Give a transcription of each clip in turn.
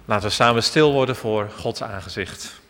Laten we samen stil worden voor Gods aangezicht.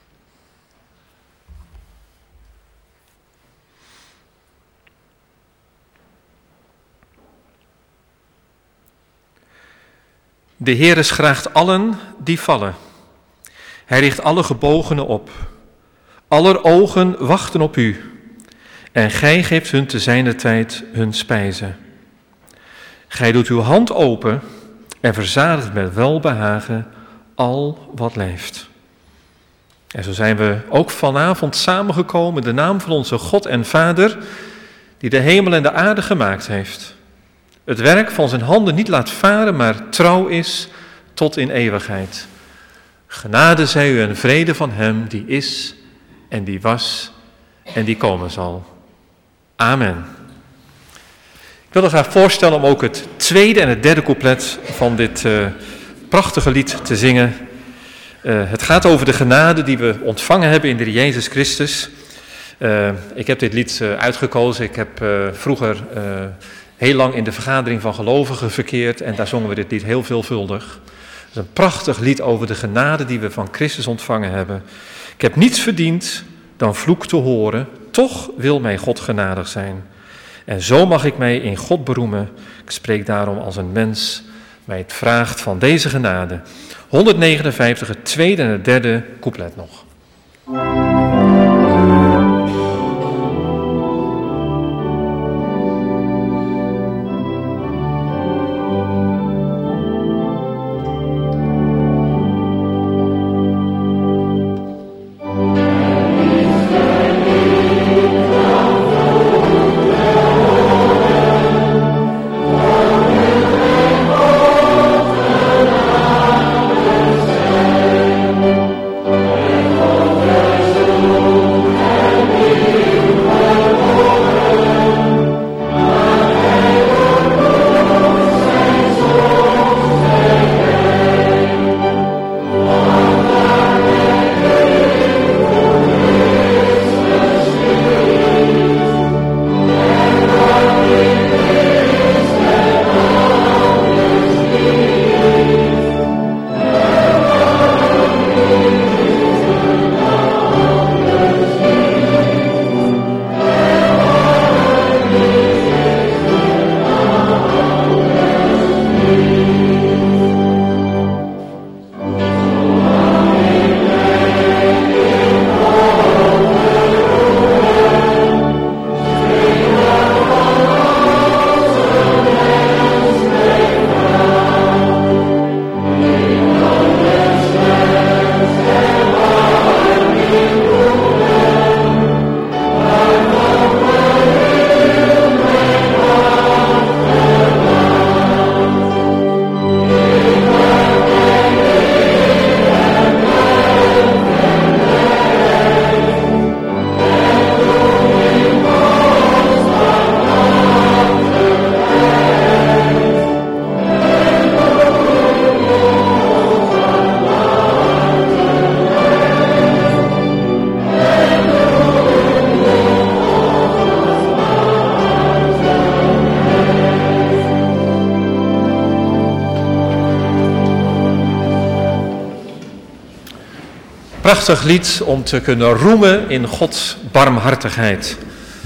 De Heere schraagt allen die vallen. Hij richt alle gebogenen op. Aller ogen wachten op u. En gij geeft hun te zijner tijd hun spijze. Gij doet uw hand open en verzadigt met welbehagen al wat leeft. En zo zijn we ook vanavond samengekomen in de naam van onze God en Vader, die de hemel en de aarde gemaakt heeft. Het werk van zijn handen niet laat varen, maar trouw is tot in eeuwigheid. Genade zij u en vrede van hem die is en die was en die komen zal. Amen. Ik wil er graag voorstellen om ook het tweede en het derde couplet van dit prachtige lied te zingen. Het gaat over de genade die we ontvangen hebben in de Heer Jezus Christus. Ik heb dit lied uitgekozen. Ik heb vroeger heel lang in de vergadering van gelovigen verkeerd en daar zongen we dit lied heel veelvuldig. Het is een prachtig lied over de genade die we van Christus ontvangen hebben. Ik heb niets verdiend dan vloek te horen, toch wil mij God genadig zijn. En zo mag ik mij in God beroemen. Ik spreek daarom als een mens mij het vraagt van deze genade. 159, het tweede en het derde couplet nog. Prachtig lied om te kunnen roemen in Gods barmhartigheid.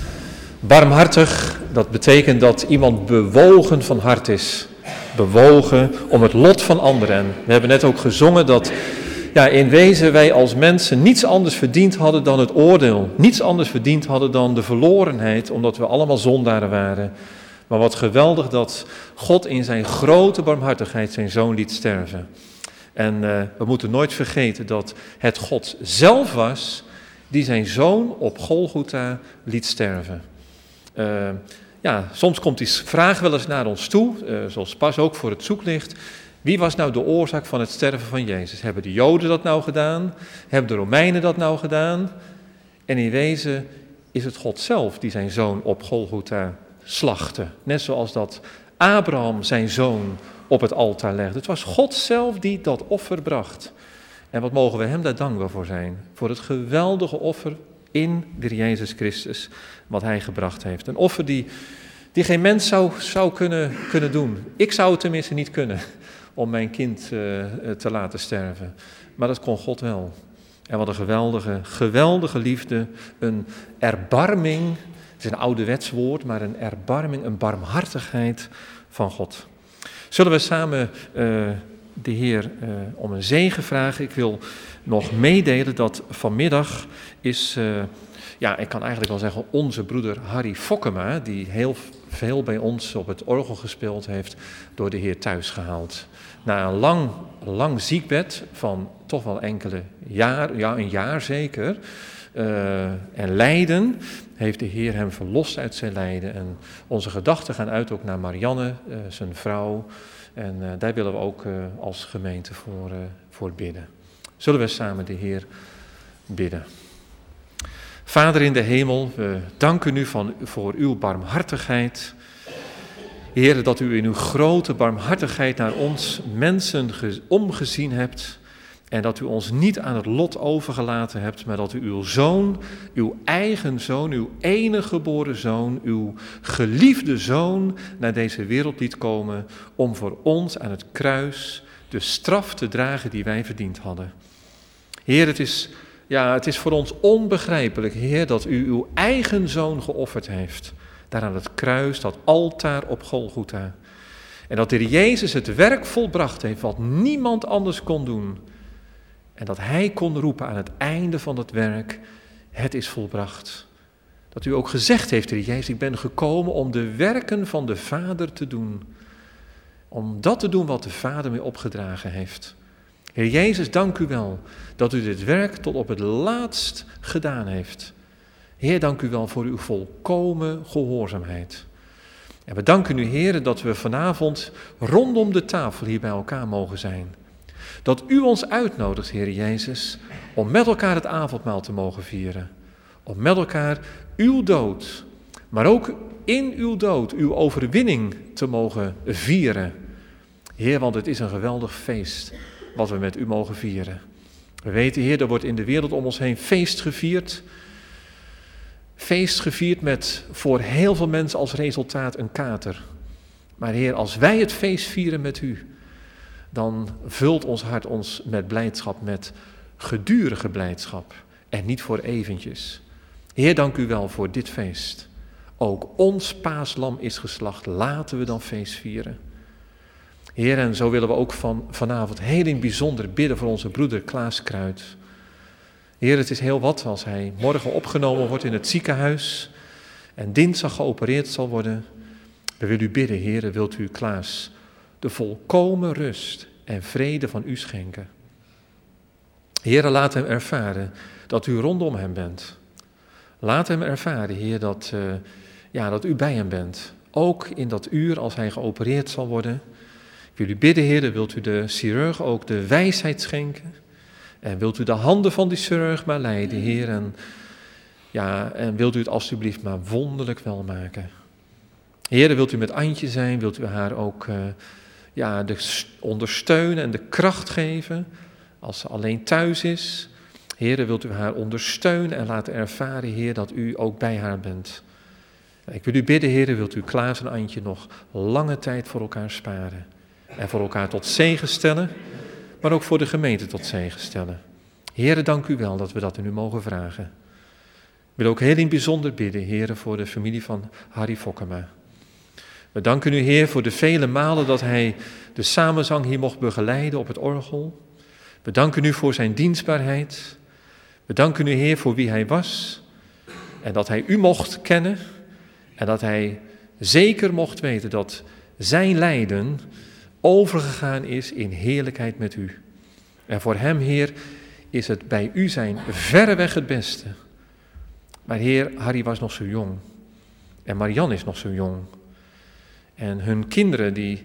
Barmhartig, dat betekent dat iemand bewogen van hart is. Bewogen om het lot van anderen. En we hebben net ook gezongen dat in wezen wij als mensen niets anders verdiend hadden dan het oordeel. Niets anders verdiend hadden dan de verlorenheid, omdat we allemaal zondaren waren. Maar wat geweldig dat God in zijn grote barmhartigheid zijn zoon liet sterven. En we moeten nooit vergeten dat het God zelf was die zijn zoon op Golgotha liet sterven. Soms komt die vraag wel eens naar ons toe, zoals pas ook voor het zoeklicht. Wie was nou de oorzaak van het sterven van Jezus? Hebben de Joden dat nou gedaan? Hebben de Romeinen dat nou gedaan? En in wezen is het God zelf die zijn zoon op Golgotha slachtte. Net zoals dat Abraham zijn zoon op het altaar legde. Het was God zelf die dat offer bracht. En wat mogen we hem daar dankbaar voor zijn? Voor het geweldige offer in de Jezus Christus, wat hij gebracht heeft. Een offer die geen mens zou kunnen doen. Ik zou het tenminste niet kunnen. om mijn kind te laten sterven. Maar dat kon God wel. En wat een geweldige liefde, een erbarming, het is een ouderwets woord, maar een erbarming, een barmhartigheid van God. Zullen we samen de Heer om een zegen vragen? Ik wil nog meedelen dat vanmiddag is, ik kan eigenlijk wel zeggen, onze broeder Harry Fokkema, die heel veel bij ons op het orgel gespeeld heeft, door de Heer thuis gehaald. Na een lang ziekbed van toch wel enkele jaar, een jaar zeker, en lijden, heeft de Heer hem verlost uit zijn lijden. En onze gedachten gaan uit ook naar Marianne, zijn vrouw. En daar willen we ook als gemeente voor bidden. Zullen we samen de Heer bidden. Vader in de hemel, we danken u voor uw barmhartigheid. Heer, dat u in uw grote barmhartigheid naar ons mensen omgezien hebt. En dat u ons niet aan het lot overgelaten hebt, maar dat u uw zoon, uw eigen zoon, uw enige geboren zoon, uw geliefde zoon naar deze wereld liet komen om voor ons aan het kruis de straf te dragen die wij verdiend hadden. Heer, het is voor ons onbegrijpelijk, Heer, dat u uw eigen zoon geofferd heeft. Daar aan het kruis, dat altaar op Golgotha. En dat de Heer Jezus het werk volbracht heeft wat niemand anders kon doen. En dat hij kon roepen aan het einde van het werk, het is volbracht. Dat u ook gezegd heeft, Heer Jezus, ik ben gekomen om de werken van de Vader te doen. Om dat te doen wat de Vader mij opgedragen heeft. Heer Jezus, dank u wel dat u dit werk tot op het laatst gedaan heeft. Heer, dank u wel voor uw volkomen gehoorzaamheid. En we danken u, Heer, dat we vanavond rondom de tafel hier bij elkaar mogen zijn. Dat u ons uitnodigt, Heer Jezus, om met elkaar het avondmaal te mogen vieren. Om met elkaar uw dood, maar ook in uw dood, uw overwinning te mogen vieren. Heer, want het is een geweldig feest wat we met u mogen vieren. We weten, Heer, er wordt in de wereld om ons heen feest gevierd. Feest gevierd met voor heel veel mensen als resultaat een kater. Maar Heer, als wij het feest vieren met u, dan vult ons hart ons met blijdschap, met gedurige blijdschap en niet voor eventjes. Heer, dank u wel voor dit feest. Ook ons paaslam is geslacht, laten we dan feest vieren. Heer, en zo willen we ook vanavond heel in bijzonder bidden voor onze broeder Klaas Kruid. Heer, het is heel wat als hij morgen opgenomen wordt in het ziekenhuis en dinsdag geopereerd zal worden. We willen u bidden, Heer, wilt u Klaas de volkomen rust en vrede van u schenken. Heer, laat hem ervaren dat u rondom hem bent. Laat hem ervaren, Heer, dat u bij hem bent. Ook in dat uur als hij geopereerd zal worden. Ik wil u bidden, Heer, wilt u de chirurg ook de wijsheid schenken. En wilt u de handen van die chirurg maar leiden, Heer. En wilt u het alstublieft maar wonderlijk wel maken. Heer, wilt u met Antje zijn, wilt u haar ook de ondersteunen en de kracht geven als ze alleen thuis is. Heer, wilt u haar ondersteunen en laten ervaren, Heer, dat u ook bij haar bent. Ik wil u bidden, Heer, wilt u Klaas en Antje nog lange tijd voor elkaar sparen. En voor elkaar tot zegen stellen, maar ook voor de gemeente tot zegen stellen. Heer, dank u wel dat we dat in u mogen vragen. Ik wil ook heel in bijzonder bidden, Heer, voor de familie van Harry Fokkema. We danken u, Heer, voor de vele malen dat hij de samenzang hier mocht begeleiden op het orgel. We danken u voor zijn dienstbaarheid. We danken u, Heer, voor wie hij was. En dat hij u mocht kennen. En dat hij zeker mocht weten dat zijn lijden overgegaan is in heerlijkheid met u. En voor hem, Heer, is het bij u zijn verreweg het beste. Maar Heer, Harry was nog zo jong. En Marianne is nog zo jong. En hun kinderen, die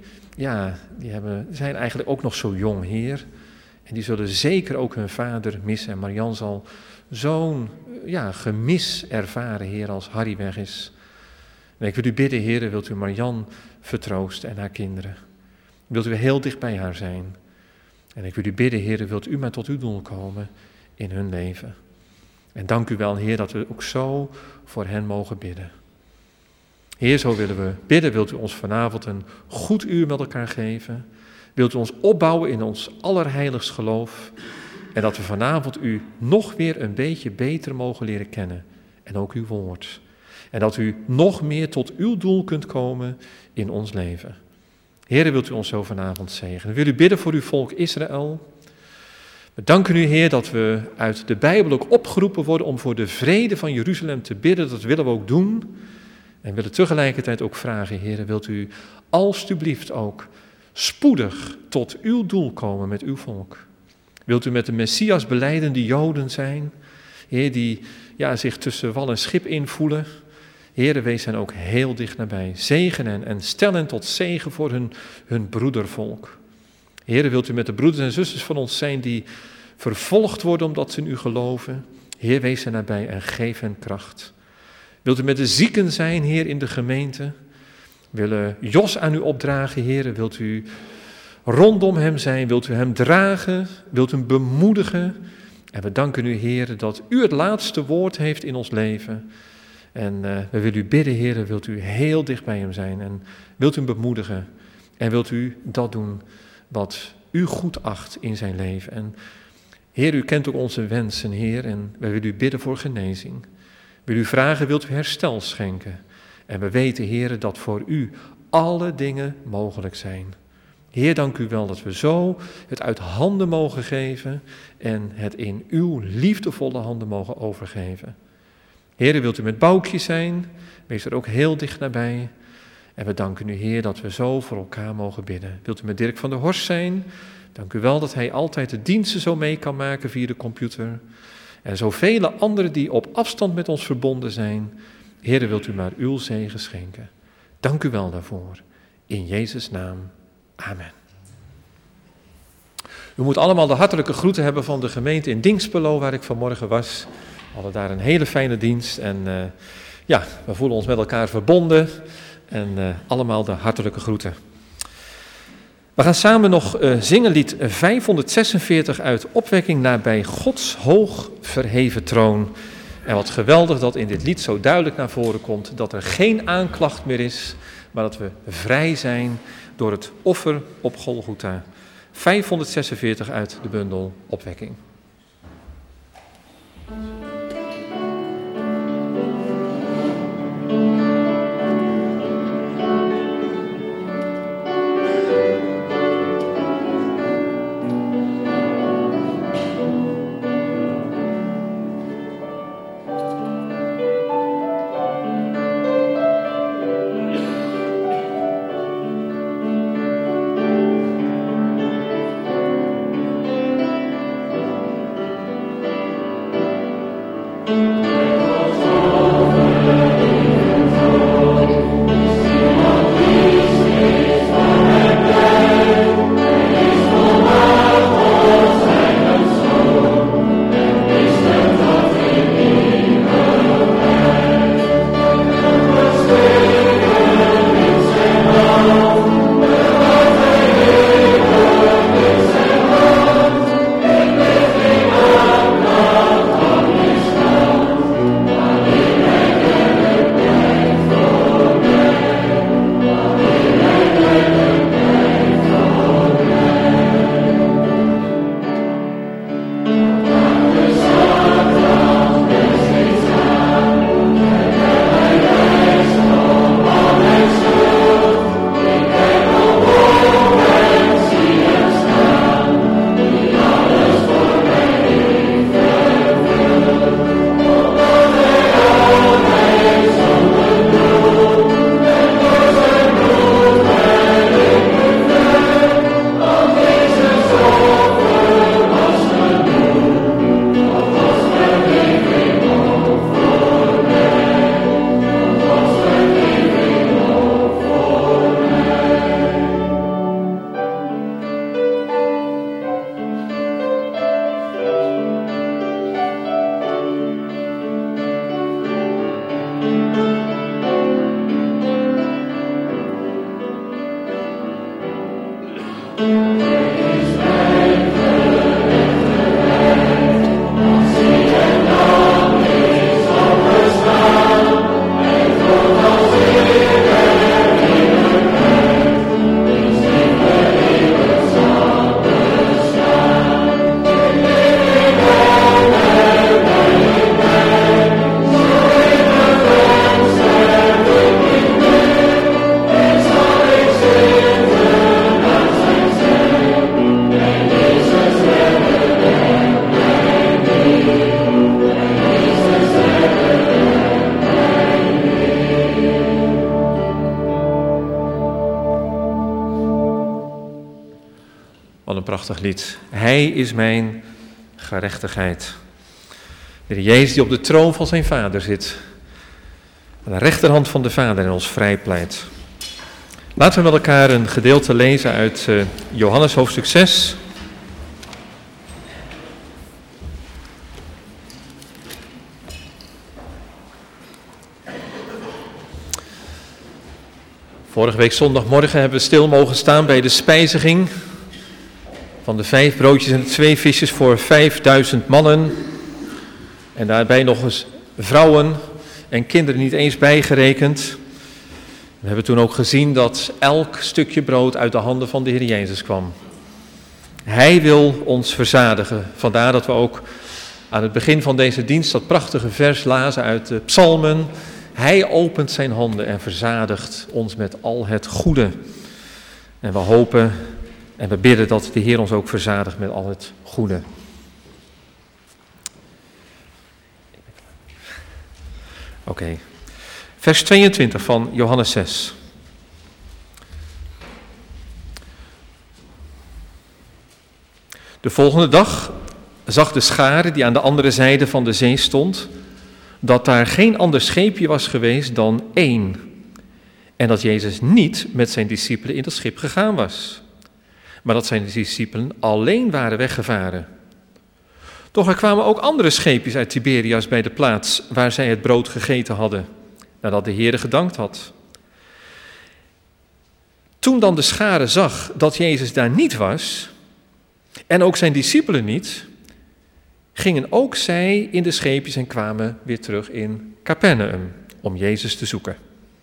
zijn eigenlijk ook nog zo jong, Heer. En die zullen zeker ook hun vader missen. En Marianne zal zo'n gemis ervaren, Heer, als Harry weg is. En ik wil u bidden, Heer, wilt u Marianne vertroosten en haar kinderen. Wilt u heel dicht bij haar zijn. En ik wil u bidden, Heer, wilt u maar tot uw doel komen in hun leven. En dank u wel, Heer, dat we ook zo voor hen mogen bidden. Heer, zo willen we bidden. Wilt u ons vanavond een goed uur met elkaar geven? Wilt u ons opbouwen in ons allerheiligst geloof en dat we vanavond u nog weer een beetje beter mogen leren kennen en ook uw woord. En dat u nog meer tot uw doel kunt komen in ons leven. Heere, wilt u ons zo vanavond zegenen. Wil u bidden voor uw volk Israël? We danken u, Heer, dat we uit de Bijbel ook opgeroepen worden om voor de vrede van Jeruzalem te bidden. Dat willen we ook doen. En willen tegelijkertijd ook vragen, Heer, wilt u alstublieft ook spoedig tot uw doel komen met uw volk? Wilt u met de Messias belijdende Joden zijn, Heer, die zich tussen wal en schip invoelen? Heer, wees hen ook heel dicht nabij. Zegen hen en stel hen tot zegen voor hun broedervolk. Heer, wilt u met de broeders en zusters van ons zijn die vervolgd worden omdat ze in u geloven? Heer, wees hen nabij en geef hen kracht. Wilt u met de zieken zijn, Heer, in de gemeente? Willen Jos aan u opdragen, Heer? Wilt u rondom hem zijn? Wilt u hem dragen? Wilt u hem bemoedigen? En we danken u, Heer, dat u het laatste woord heeft in ons leven. En we willen u bidden, Heer, wilt u heel dicht bij hem zijn en wilt u hem bemoedigen. En wilt u dat doen wat u goed acht in zijn leven. En Heer, u kent ook onze wensen, Heer, en we willen u bidden voor genezing. We willen u vragen, wilt u herstel schenken? En we weten, Heer, dat voor u alle dingen mogelijk zijn. Heer, dank u wel dat we zo het uit handen mogen geven en het in uw liefdevolle handen mogen overgeven. Heer, wilt u met Boukje zijn? Wees er ook heel dicht nabij. En we danken u, Heer, dat we zo voor elkaar mogen bidden. Wilt u met Dirk van der Horst zijn? Dank u wel dat hij altijd de diensten zo mee kan maken via de computer. En zoveel anderen die op afstand met ons verbonden zijn. Heer, wilt u maar uw zegen schenken. Dank u wel daarvoor. In Jezus' naam. Amen. U moet allemaal de hartelijke groeten hebben van de gemeente in Dinxperlo, waar ik vanmorgen was. We hadden daar een hele fijne dienst en we voelen ons met elkaar verbonden. En allemaal de hartelijke groeten. We gaan samen nog zingen lied 546 uit Opwekking nabij Gods hoog verheven troon. En wat geweldig dat in dit lied zo duidelijk naar voren komt dat er geen aanklacht meer is, maar dat we vrij zijn door het offer op Golgotha. 546 uit de bundel Opwekking. Wat een prachtig lied. Hij is mijn gerechtigheid. De Heer Jezus die op de troon van zijn Vader zit. Aan de rechterhand van de Vader en ons vrijpleit. Laten we met elkaar een gedeelte lezen uit Johannes hoofdstuk 6. Vorige week zondagmorgen hebben we stil mogen staan bij de spijziging van de 5 broodjes en de 2 visjes voor 5000 mannen. En daarbij nog eens vrouwen en kinderen niet eens bijgerekend. We hebben toen ook gezien dat elk stukje brood uit de handen van de Heer Jezus kwam. Hij wil ons verzadigen. Vandaar dat we ook aan het begin van deze dienst dat prachtige vers lazen uit de Psalmen. Hij opent zijn handen en verzadigt ons met al het goede. En we hopen en we bidden dat de Heer ons ook verzadigt met al het goede. Oké. Vers 22 van Johannes 6. De volgende dag zag de schare die aan de andere zijde van de zee stond, dat daar geen ander scheepje was geweest dan 1. En dat Jezus niet met zijn discipelen in dat schip gegaan was, maar dat zijn discipelen alleen waren weggevaren. Doch er kwamen ook andere scheepjes uit Tiberias bij de plaats waar zij het brood gegeten hadden, nadat de Heere gedankt had. Toen dan de schare zag dat Jezus daar niet was, en ook zijn discipelen niet, gingen ook zij in de scheepjes en kwamen weer terug in Capernaum om Jezus te zoeken.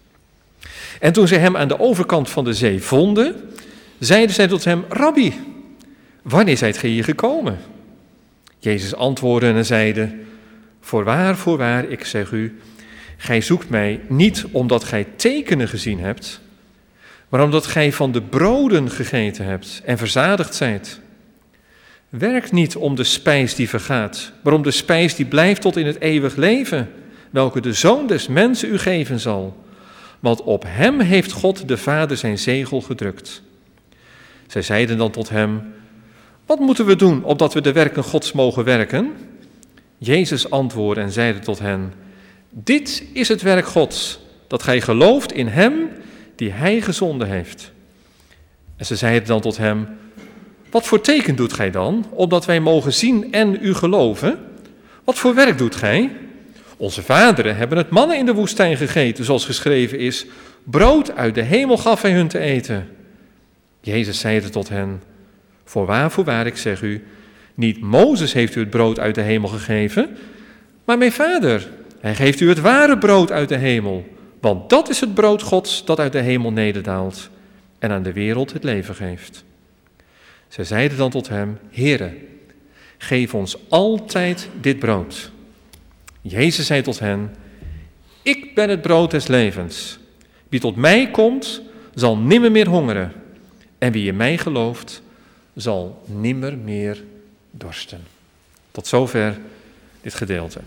En toen zij hem aan de overkant van de zee vonden, zeiden zij tot hem: Rabbi, wanneer zijt gij hier gekomen? Jezus antwoordde en zeide: Voorwaar, ik zeg u, gij zoekt mij niet omdat gij tekenen gezien hebt, maar omdat gij van de broden gegeten hebt en verzadigd zijt. Werk niet om de spijs die vergaat, maar om de spijs die blijft tot in het eeuwig leven, welke de Zoon des Mensen u geven zal. Want op hem heeft God de Vader zijn zegel gedrukt. Zij zeiden dan tot hem: Wat moeten we doen, opdat we de werken Gods mogen werken? Jezus antwoordde en zeide tot hen: Dit is het werk Gods, dat gij gelooft in hem die hij gezonden heeft. En ze zeiden dan tot hem: Wat voor teken doet gij dan, opdat wij mogen zien en u geloven? Wat voor werk doet gij? Onze vaderen hebben het mannen in de woestijn gegeten, zoals geschreven is: Brood uit de hemel gaf hij hun te eten. Jezus zeide tot hen: Voorwaar, ik zeg u, niet Mozes heeft u het brood uit de hemel gegeven, maar mijn Vader. Hij geeft u het ware brood uit de hemel, want dat is het brood Gods dat uit de hemel nederdaalt en aan de wereld het leven geeft. Zij zeiden dan tot hem: Heere, geef ons altijd dit brood. Jezus zei tot hen: Ik ben het brood des levens. Wie tot mij komt, zal nimmer meer hongeren. En wie in mij gelooft, zal nimmer meer dorsten. Tot zover dit gedeelte.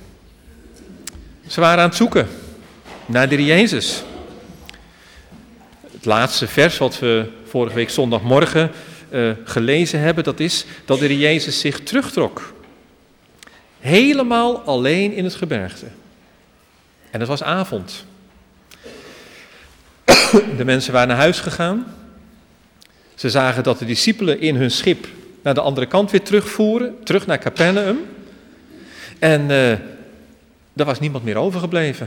Ze waren aan het zoeken naar de Heer Jezus. Het laatste vers wat we vorige week zondagmorgen gelezen hebben, dat is dat de Heer Jezus zich terugtrok. Helemaal alleen in het gebergte. En het was avond. De mensen waren naar huis gegaan. Ze zagen dat de discipelen in hun schip naar de andere kant weer terugvoeren, terug naar Capernaum. En er was niemand meer overgebleven.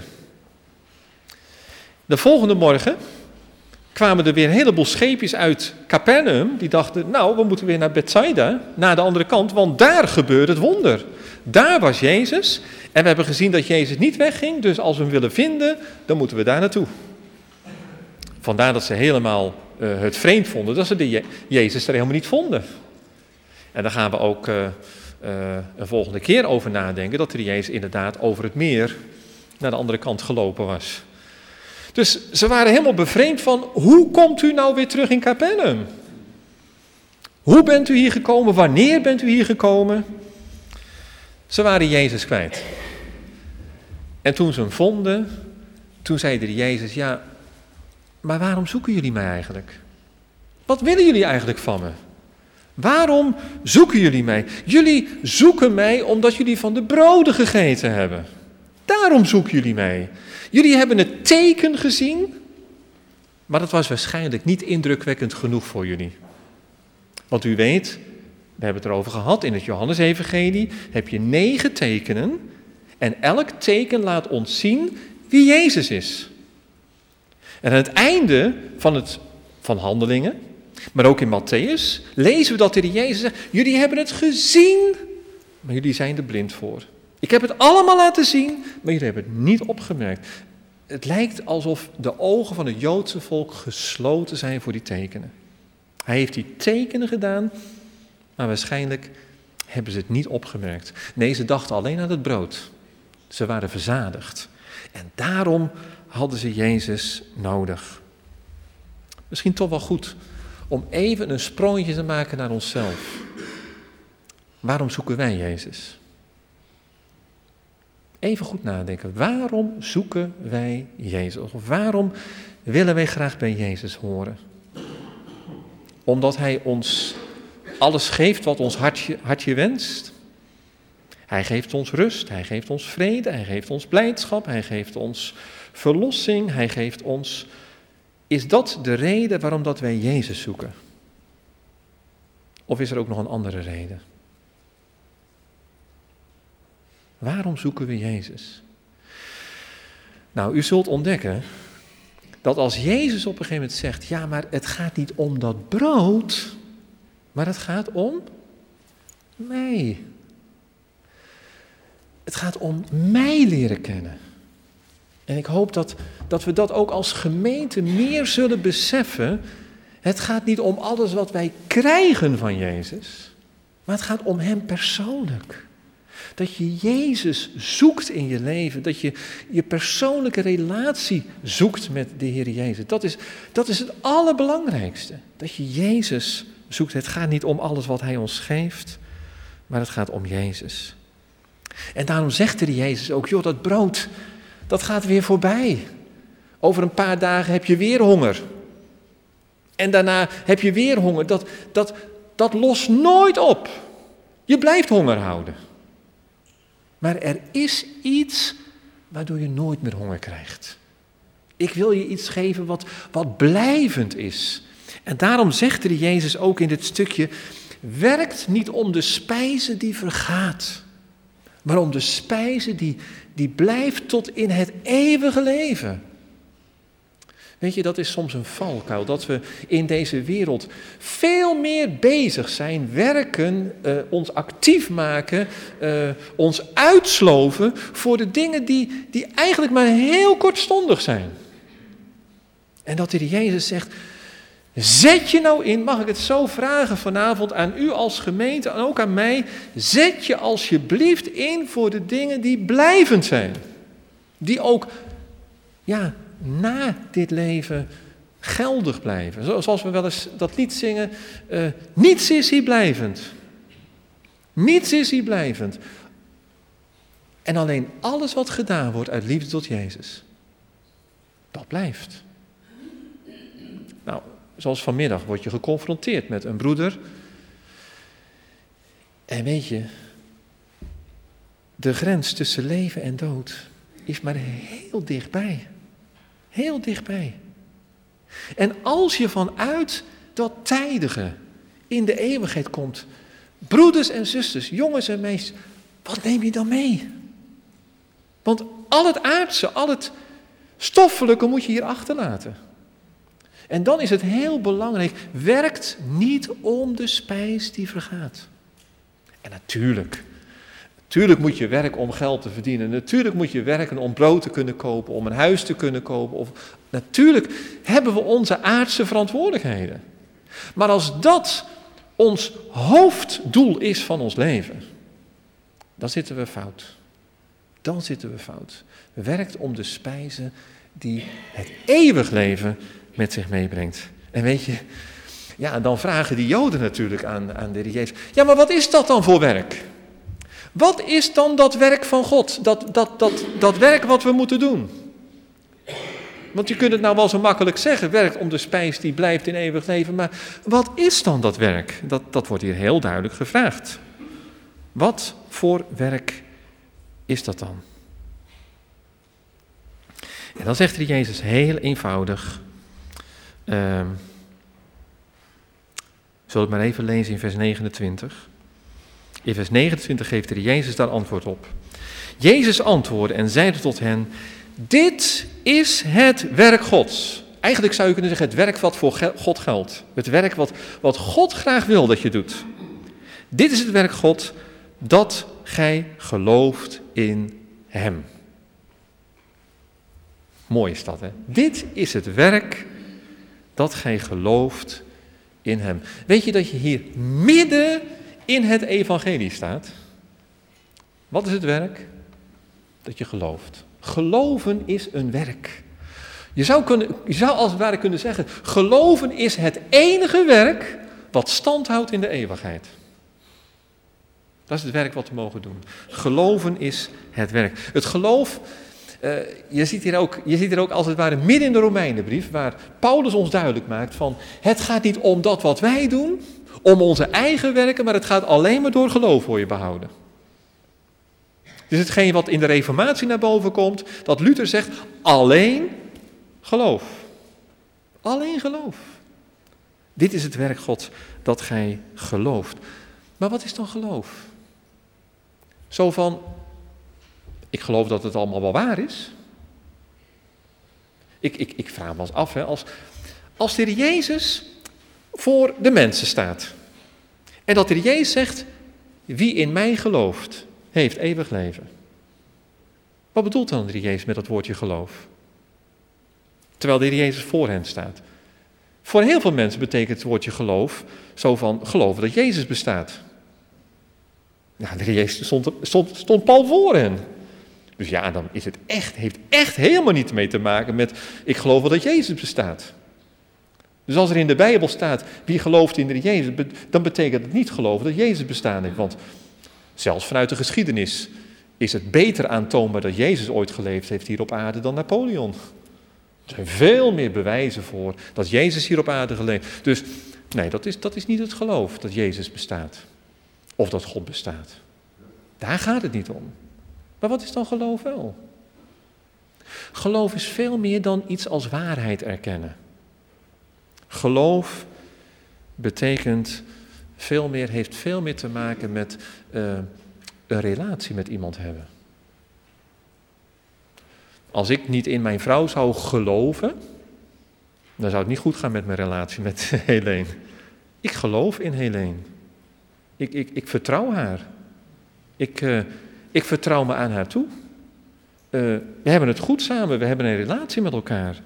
De volgende morgen kwamen er weer een heleboel scheepjes uit Capernaum. Die dachten: nou, we moeten weer naar Bethsaida, naar de andere kant, want daar gebeurde het wonder. Daar was Jezus en we hebben gezien dat Jezus niet wegging, dus als we hem willen vinden, dan moeten we daar naartoe. Vandaar dat ze helemaal het vreemd vonden dat ze de Jezus er helemaal niet vonden. En daar gaan we ook een volgende keer over nadenken, dat de Jezus inderdaad over het meer naar de andere kant gelopen was. Dus ze waren helemaal bevreemd van: hoe komt u nou weer terug in Capernaum? Hoe bent u hier gekomen? Wanneer bent u hier gekomen? Ze waren Jezus kwijt. En toen ze hem vonden, toen zei de Jezus: ja, maar waarom zoeken jullie mij eigenlijk? Wat willen jullie eigenlijk van me? Waarom zoeken jullie mij? Jullie zoeken mij omdat jullie van de broden gegeten hebben. Daarom zoeken jullie mij. Jullie hebben het teken gezien, maar dat was waarschijnlijk niet indrukwekkend genoeg voor jullie. Want u weet, we hebben het erover gehad, in het Johannesevangelie heb je 9 tekenen en elk teken laat ons zien wie Jezus is. En aan het einde van Handelingen, maar ook in Matthäus, lezen we dat de Jezus zegt, jullie hebben het gezien, maar jullie zijn er blind voor. Ik heb het allemaal laten zien, maar jullie hebben het niet opgemerkt. Het lijkt alsof de ogen van het Joodse volk gesloten zijn voor die tekenen. Hij heeft die tekenen gedaan, maar waarschijnlijk hebben ze het niet opgemerkt. Nee, ze dachten alleen aan het brood. Ze waren verzadigd. En daarom hadden ze Jezus nodig. Misschien toch wel goed om even een sprongetje te maken naar onszelf. Waarom zoeken wij Jezus? Even goed nadenken. Waarom zoeken wij Jezus? Of waarom willen wij graag bij Jezus horen? Omdat Hij ons alles geeft wat ons hartje wenst. Hij geeft ons rust, Hij geeft ons vrede, Hij geeft ons blijdschap, Hij geeft ons verlossing, Hij geeft ons... Is dat de reden waarom dat wij Jezus zoeken? Of is er ook nog een andere reden? Waarom zoeken we Jezus? Nou, u zult ontdekken dat als Jezus op een gegeven moment zegt, ja, maar het gaat niet om dat brood, maar het gaat om mij. Het gaat om mij leren kennen. En ik hoop dat we dat ook als gemeente meer zullen beseffen. Het gaat niet om alles wat wij krijgen van Jezus, maar het gaat om Hem persoonlijk. Dat je Jezus zoekt in je leven, dat je je persoonlijke relatie zoekt met de Heer Jezus. Dat is het allerbelangrijkste, dat je Jezus zoekt. Het gaat niet om alles wat Hij ons geeft, maar het gaat om Jezus. En daarom zegt de Jezus ook, joh, dat brood, dat gaat weer voorbij. Over een paar dagen heb je weer honger. En daarna heb je weer honger. Dat lost nooit op. Je blijft honger houden. Maar er is iets waardoor je nooit meer honger krijgt. Ik wil je iets geven wat blijvend is. En daarom zegt de Jezus ook in dit stukje, werkt niet om de spijze die vergaat, maar om de spijze die blijft tot in het eeuwige leven. Weet je, dat is soms een valkuil, dat we in deze wereld veel meer bezig zijn, werken, ons actief maken, ons uitsloven voor de dingen die eigenlijk maar heel kortstondig zijn. En dat de Jezus zegt, zet je nou in, mag ik het zo vragen vanavond aan u als gemeente en ook aan mij, zet je alsjeblieft in voor de dingen die blijvend zijn. Die ook, ja, na dit leven geldig blijven. Zoals we wel eens dat lied zingen, niets is hier blijvend. Niets is hier blijvend. En alleen alles wat gedaan wordt uit liefde tot Jezus, dat blijft. Nou, zoals vanmiddag word je geconfronteerd met een broeder. En weet je, de grens tussen leven en dood is maar heel dichtbij. Heel dichtbij. En als je vanuit dat tijdige in de eeuwigheid komt, broeders en zusters, jongens en meisjes, wat neem je dan mee? Want al het aardse, al het stoffelijke moet je hier achterlaten. En dan is het heel belangrijk, werkt niet om de spijs die vergaat. En natuurlijk moet je werken om geld te verdienen. Natuurlijk moet je werken om brood te kunnen kopen, om een huis te kunnen kopen. Of natuurlijk hebben we onze aardse verantwoordelijkheden. Maar als dat ons hoofddoel is van ons leven, dan zitten we fout. Dan zitten we fout. Werkt om de spijzen die het eeuwig leven met zich meebrengt. En weet je, ja, dan vragen die Joden natuurlijk aan de Heer Jezus, ja, maar wat is dat dan voor werk? Wat is dan dat werk van God? Dat werk wat we moeten doen? Want je kunt het nou wel zo makkelijk zeggen, werkt om de spijs die blijft in eeuwig leven. Maar wat is dan dat werk? Dat wordt hier heel duidelijk gevraagd. Wat voor werk is dat dan? En dan zegt Jezus heel eenvoudig. Zullen we het maar even lezen in vers 29. In vers 29 geeft Jezus daar antwoord op. Jezus antwoordde en zeide tot hen: dit is het werk Gods. Eigenlijk zou je kunnen zeggen het werk wat voor God geldt. Het werk wat God graag wil dat je doet. Dit is het werk God, dat gij gelooft in hem. Mooi is dat, hè? Dit is het werk dat gij gelooft in hem. Weet je dat je hier midden in het evangelie staat? Wat is het werk? Dat je gelooft. Geloven is een werk. Je zou als het ware kunnen zeggen, geloven is het enige werk wat stand houdt in de eeuwigheid. Dat is het werk wat we mogen doen. Geloven is het werk. Het geloof, je ziet hier ook als het ware midden in de Romeinenbrief, waar Paulus ons duidelijk maakt van, het gaat niet om dat wat wij doen, om onze eigen werken, maar het gaat alleen maar door geloof voor je behouden. Dus hetgeen wat in de Reformatie naar boven komt, dat Luther zegt, alleen geloof. Alleen geloof. Dit is het werk God dat gij gelooft. Maar wat is dan geloof? Zo van, ik geloof dat het allemaal wel waar is. Ik vraag me eens af, hè, als de Heer Jezus voor de mensen staat. En dat de Heer Jezus zegt, wie in mij gelooft, heeft eeuwig leven. Wat bedoelt dan de Heer Jezus met dat woordje geloof? Terwijl de Heer Jezus voor hen staat. Voor heel veel mensen betekent het woordje geloof zo van geloven dat Jezus bestaat. Ja, de Heer Jezus stond Paul voor hen. Dus ja, dan is het heeft echt helemaal niet mee te maken met ik geloof wel dat Jezus bestaat. Dus als er in de Bijbel staat wie gelooft in de Heer Jezus, dan betekent het niet geloven dat Jezus bestaan heeft. Want zelfs vanuit de geschiedenis is het beter aantoonbaar dat Jezus ooit geleefd heeft hier op aarde dan Napoleon. Er zijn veel meer bewijzen voor dat Jezus hier op aarde geleefd heeft. Dus nee, dat is niet het geloof dat Jezus bestaat. Of dat God bestaat. Daar gaat het niet om. Maar wat is dan geloof wel? Geloof is veel meer dan iets als waarheid erkennen. Geloof betekent heeft veel meer te maken met een relatie met iemand hebben. Als ik niet in mijn vrouw zou geloven, dan zou het niet goed gaan met mijn relatie met Helene. Ik geloof in Helene. Ik vertrouw haar. Ik vertrouw me aan haar toe. We hebben het goed samen, we hebben een relatie met elkaar.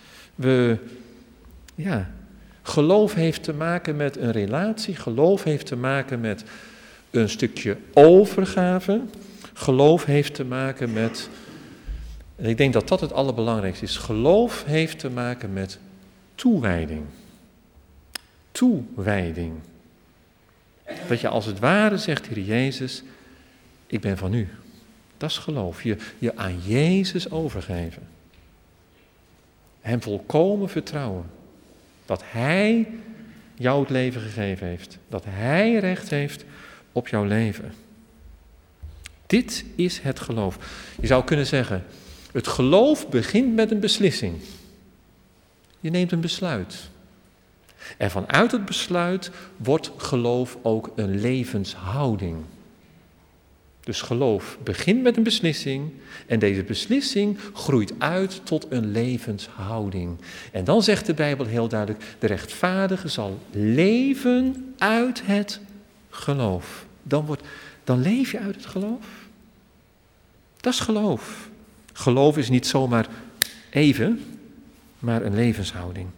Geloof heeft te maken met een relatie, geloof heeft te maken met een stukje overgave. Geloof heeft te maken met, en ik denk dat dat het allerbelangrijkste is, geloof heeft te maken met toewijding. Toewijding. Dat je als het ware zegt, Heer Jezus, ik ben van u. Dat is geloof. Je aan Jezus overgeven. Hem volkomen vertrouwen. Dat Hij jou het leven gegeven heeft. Dat Hij recht heeft op jouw leven. Dit is het geloof. Je zou kunnen zeggen, het geloof begint met een beslissing. Je neemt een besluit. En vanuit het besluit wordt geloof ook een levenshouding. Dus geloof begint met een beslissing en deze beslissing groeit uit tot een levenshouding. En dan zegt de Bijbel heel duidelijk, de rechtvaardige zal leven uit het geloof. Dan leef je uit het geloof. Dat is geloof. Geloof is niet zomaar even, maar een levenshouding.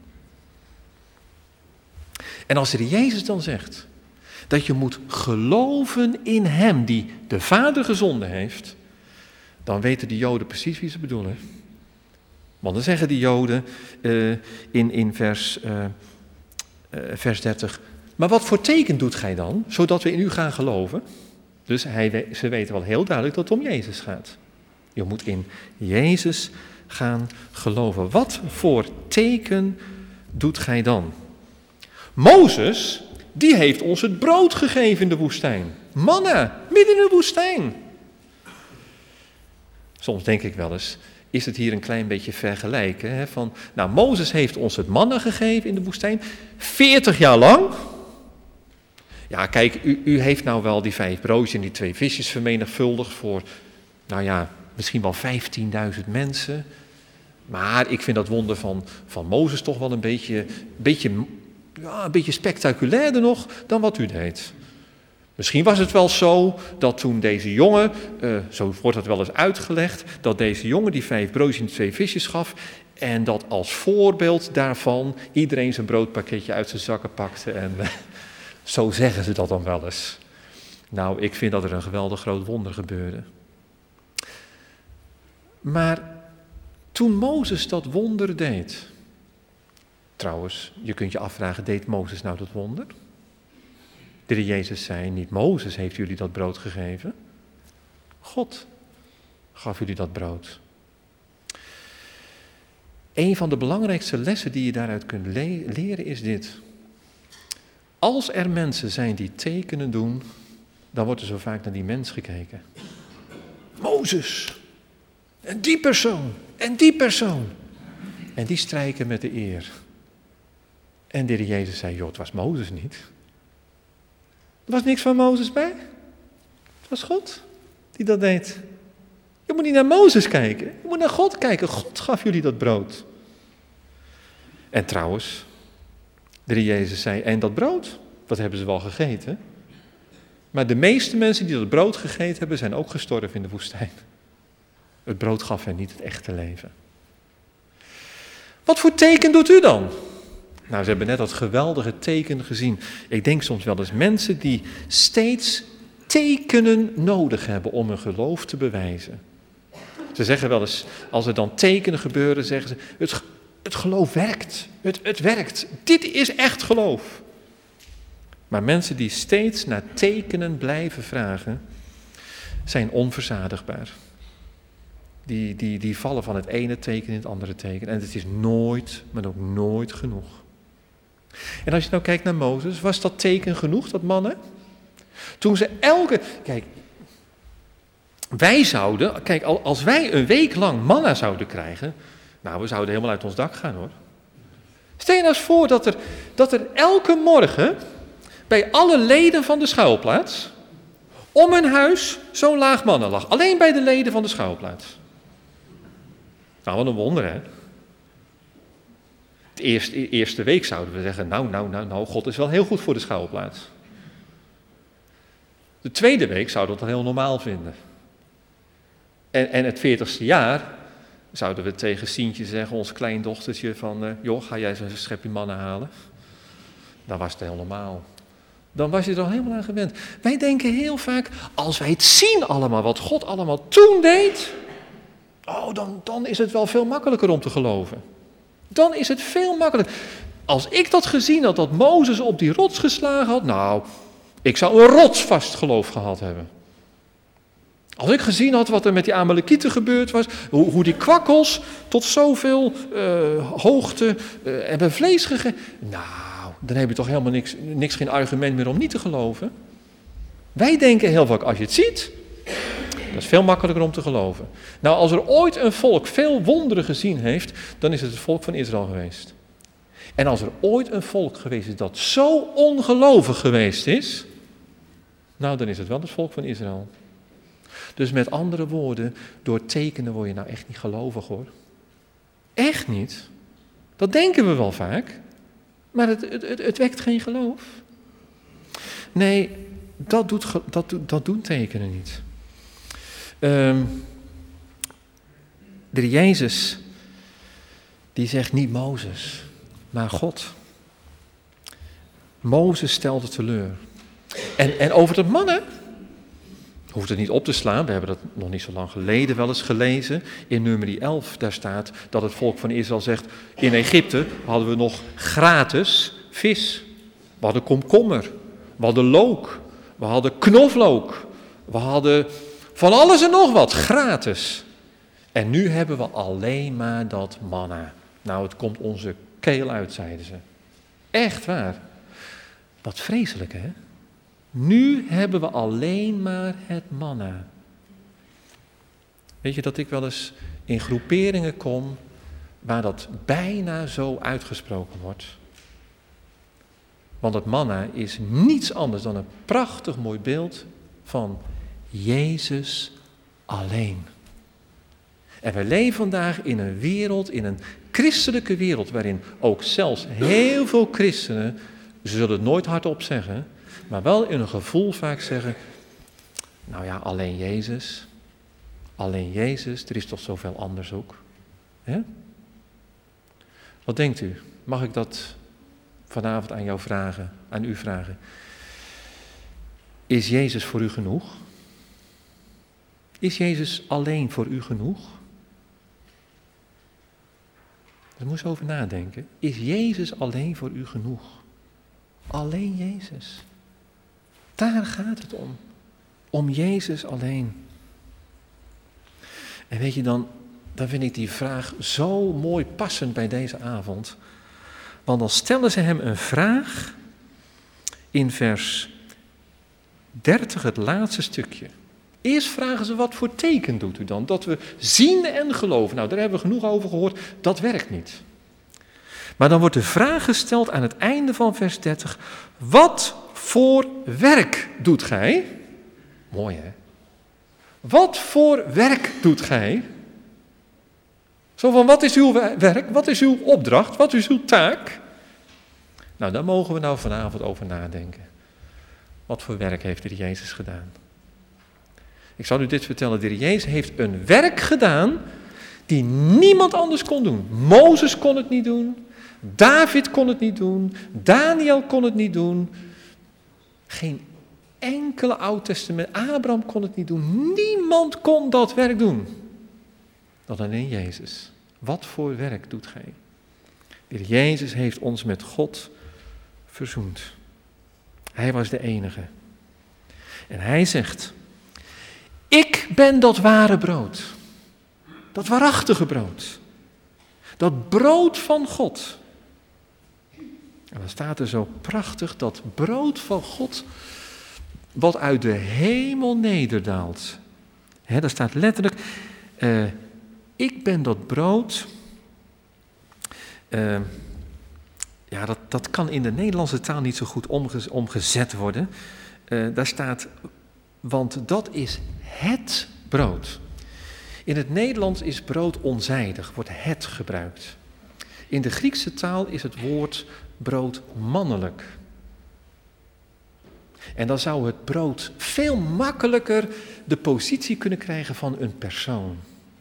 En als de Heer Jezus dan zegt dat je moet geloven in Hem die de Vader gezonden heeft, dan weten de Joden precies wie ze bedoelen. Want dan zeggen die Joden in vers 30, maar wat voor teken doet gij dan, zodat we in u gaan geloven? Dus ze weten wel heel duidelijk dat het om Jezus gaat. Je moet in Jezus gaan geloven. Wat voor teken doet gij dan? Mozes, die heeft ons het brood gegeven in de woestijn. Manna, midden in de woestijn. Soms denk ik wel eens, is het hier een klein beetje vergelijken. Hè, van, nou, Mozes heeft ons het manna gegeven in de woestijn, 40 jaar lang. Ja, kijk, u heeft nou wel die 5 broodjes en die 2 visjes vermenigvuldigd voor, nou ja, misschien wel 15.000 mensen. Maar ik vind dat wonder van Mozes toch wel een beetje spectaculairder nog dan wat u deed. Misschien was het wel zo dat toen deze jongen, zo wordt het wel eens uitgelegd, dat deze jongen die 5 broodjes en 2 visjes gaf en dat als voorbeeld daarvan iedereen zijn broodpakketje uit zijn zakken pakte en zo zeggen ze dat dan wel eens. Nou, ik vind dat er een geweldig groot wonder gebeurde. Maar toen Mozes dat wonder deed, trouwens, je kunt je afvragen, deed Mozes nou dat wonder? De Heer Jezus zei, niet Mozes heeft jullie dat brood gegeven. God gaf jullie dat brood. Een van de belangrijkste lessen die je daaruit kunt leren is dit. Als er mensen zijn die tekenen doen, dan wordt er zo vaak naar die mens gekeken. Mozes, en die persoon, en die persoon. En die strijken met de eer. En de Heer Jezus zei, joh, het was Mozes niet. Er was niks van Mozes bij. Het was God die dat deed. Je moet niet naar Mozes kijken. Je moet naar God kijken. God gaf jullie dat brood. En trouwens, de Heer Jezus zei, en dat brood, dat hebben ze wel gegeten. Maar de meeste mensen die dat brood gegeten hebben, zijn ook gestorven in de woestijn. Het brood gaf hen niet het echte leven. Wat voor teken doet u dan? Nou, ze hebben net dat geweldige teken gezien. Ik denk soms wel eens mensen die steeds tekenen nodig hebben om hun geloof te bewijzen. Ze zeggen wel eens, als er dan tekenen gebeuren, zeggen ze, het geloof werkt. Het werkt. Dit is echt geloof. Maar mensen die steeds naar tekenen blijven vragen, zijn onverzadigbaar. Die vallen van het ene teken in het andere teken. En het is nooit, maar ook nooit genoeg. En als je nou kijkt naar Mozes, was dat teken genoeg, dat mannen? Toen ze Kijk, wij zouden... Kijk, als wij een week lang manna zouden krijgen... Nou, we zouden helemaal uit ons dak gaan, hoor. Stel je nou eens voor dat er elke morgen... bij alle leden van de schuilplaats... om hun huis zo'n laag manna lag. Alleen bij de leden van de schuilplaats. Nou, wat een wonder, hè? De eerste week zouden we zeggen, nou, God is wel heel goed voor de schuilplaats. De tweede week zouden we het heel normaal vinden. En het 40ste jaar zouden we tegen Sientje zeggen, ons kleindochtertje, van, joh, ga jij zo'n schepje manna halen? Dan was het heel normaal. Dan was je er al helemaal aan gewend. Wij denken heel vaak, als wij het zien allemaal, wat God allemaal toen deed, dan is het wel veel makkelijker om te geloven. Dan is het veel makkelijker. Als ik dat gezien had, dat Mozes op die rots geslagen had, nou, ik zou een rotsvast geloof gehad hebben. Als ik gezien had wat er met die Amalekieten gebeurd was, hoe die kwakkels tot zoveel hoogte hebben vlees gegeten. Nou, dan heb je toch helemaal geen argument meer om niet te geloven. Wij denken heel vaak, als je het ziet, dat is veel makkelijker om te geloven. Nou, als er ooit een volk veel wonderen gezien heeft, dan is het het volk van Israël geweest. En als er ooit een volk geweest is dat zo ongelovig geweest is, nou, dan is het wel het volk van Israël. Dus met andere woorden, door tekenen word je nou echt niet gelovig, hoor. Echt niet. Dat denken we wel vaak, maar het wekt geen geloof. Nee, dat doen tekenen niet. De Jezus, die zegt niet Mozes, maar God. Mozes stelde teleur. En over het mannen, hoeft het niet op te slaan, we hebben dat nog niet zo lang geleden wel eens gelezen. In Numeri 11, daar staat dat het volk van Israël zegt, in Egypte hadden we nog gratis vis. We hadden komkommer, we hadden look, we hadden knoflook, we hadden van alles en nog wat, gratis. En nu hebben we alleen maar dat manna. Nou, het komt onze keel uit, zeiden ze. Echt waar. Wat vreselijk, hè? Nu hebben we alleen maar het manna. Weet je dat ik wel eens in groeperingen kom waar dat bijna zo uitgesproken wordt? Want het manna is niets anders dan een prachtig mooi beeld van Jezus alleen. En we leven vandaag in een wereld, in een christelijke wereld, waarin ook zelfs heel veel christenen, ze zullen het nooit hardop zeggen, maar wel in een gevoel vaak zeggen, nou ja, alleen Jezus, er is toch zoveel anders ook. Hè? Wat denkt u? Mag ik dat vanavond aan jou vragen, aan u vragen? Is Jezus voor u genoeg? Is Jezus alleen voor u genoeg? Daar moet je over nadenken. Is Jezus alleen voor u genoeg? Alleen Jezus. Daar gaat het om. Om Jezus alleen. En weet je, dan vind ik die vraag zo mooi passend bij deze avond. Want dan stellen ze hem een vraag in vers 30, het laatste stukje. Eerst vragen ze, wat voor teken doet u dan? Dat we zien en geloven. Nou, daar hebben we genoeg over gehoord. Dat werkt niet. Maar dan wordt de vraag gesteld aan het einde van vers 30. Wat voor werk doet gij? Mooi, hè? Wat voor werk doet gij? Zo van, wat is uw werk? Wat is uw opdracht? Wat is uw taak? Nou, daar mogen we nou vanavond over nadenken. Wat voor werk heeft de Heer Jezus gedaan? Ik zal u dit vertellen. De Heer Jezus heeft een werk gedaan die niemand anders kon doen. Mozes kon het niet doen. David kon het niet doen. Daniel kon het niet doen. Geen enkele Oud Testament. Abraham kon het niet doen. Niemand kon dat werk doen. Dan alleen Jezus. Wat voor werk doet gij? De Heer Jezus heeft ons met God verzoend. Hij was de enige. En hij zegt, ik ben dat ware brood. Dat waarachtige brood. Dat brood van God. En dan staat er zo prachtig, dat brood van God, wat uit de hemel nederdaalt. Daar staat letterlijk, ik ben dat brood. Dat kan in de Nederlandse taal niet zo goed omgezet worden. Daar staat, want dat is het brood. In het Nederlands is brood onzijdig, wordt het gebruikt. In de Griekse taal is het woord brood mannelijk. En dan zou het brood veel makkelijker de positie kunnen krijgen van een persoon.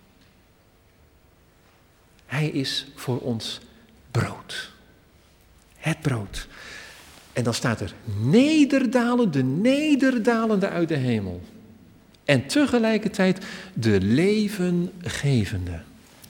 Hij is voor ons brood. Het brood. En dan staat er nederdalende uit de hemel. En tegelijkertijd de levengevende.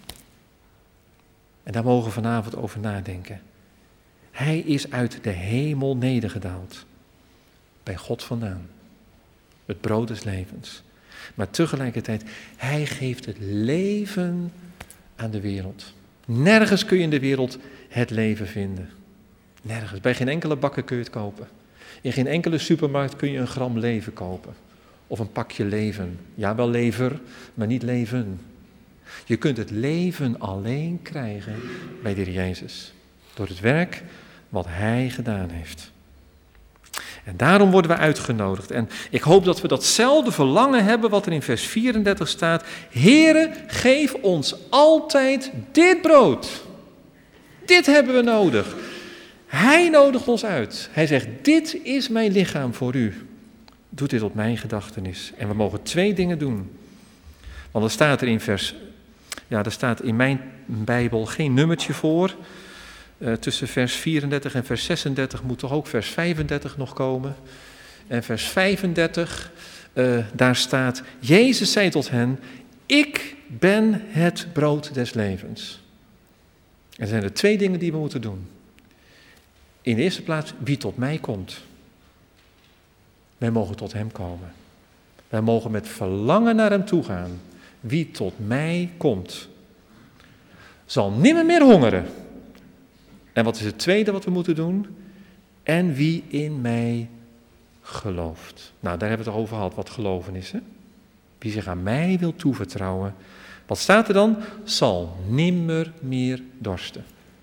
En daar mogen we vanavond over nadenken. Hij is uit de hemel nedergedaald. Bij God vandaan. Het brood des levens. Maar tegelijkertijd, hij geeft het leven aan de wereld. Nergens kun je in de wereld het leven vinden. Nergens. Bij geen enkele bakker kun je het kopen. In geen enkele supermarkt kun je een gram leven kopen. Of een pakje leven. Ja, wel lever, maar niet leven. Je kunt het leven alleen krijgen bij de Heer Jezus. Door het werk wat Hij gedaan heeft. En daarom worden we uitgenodigd. En ik hoop dat we datzelfde verlangen hebben wat er in vers 34 staat. Heere, geef ons altijd dit brood. Dit hebben we nodig. Hij nodigt ons uit. Hij zegt, dit is mijn lichaam voor u. Doe dit op mijn gedachtenis. En we mogen 2 dingen doen. Want er staat er er staat in mijn Bijbel geen nummertje voor. Tussen vers 34 en vers 36 moet toch ook vers 35 nog komen. En vers 35, daar staat, Jezus zei tot hen, ik ben het brood des levens. Er zijn er 2 dingen die we moeten doen. In de eerste plaats, wie tot mij komt. Wij mogen tot hem komen. Wij mogen met verlangen naar hem toe gaan. Wie tot mij komt, zal nimmer meer hongeren. En wat is het tweede wat we moeten doen? En wie in mij gelooft. Nou, daar hebben we het over gehad, wat geloven is. Hè? Wie zich aan mij wil toevertrouwen. Wat staat er dan? Zal nimmer meer dorsten.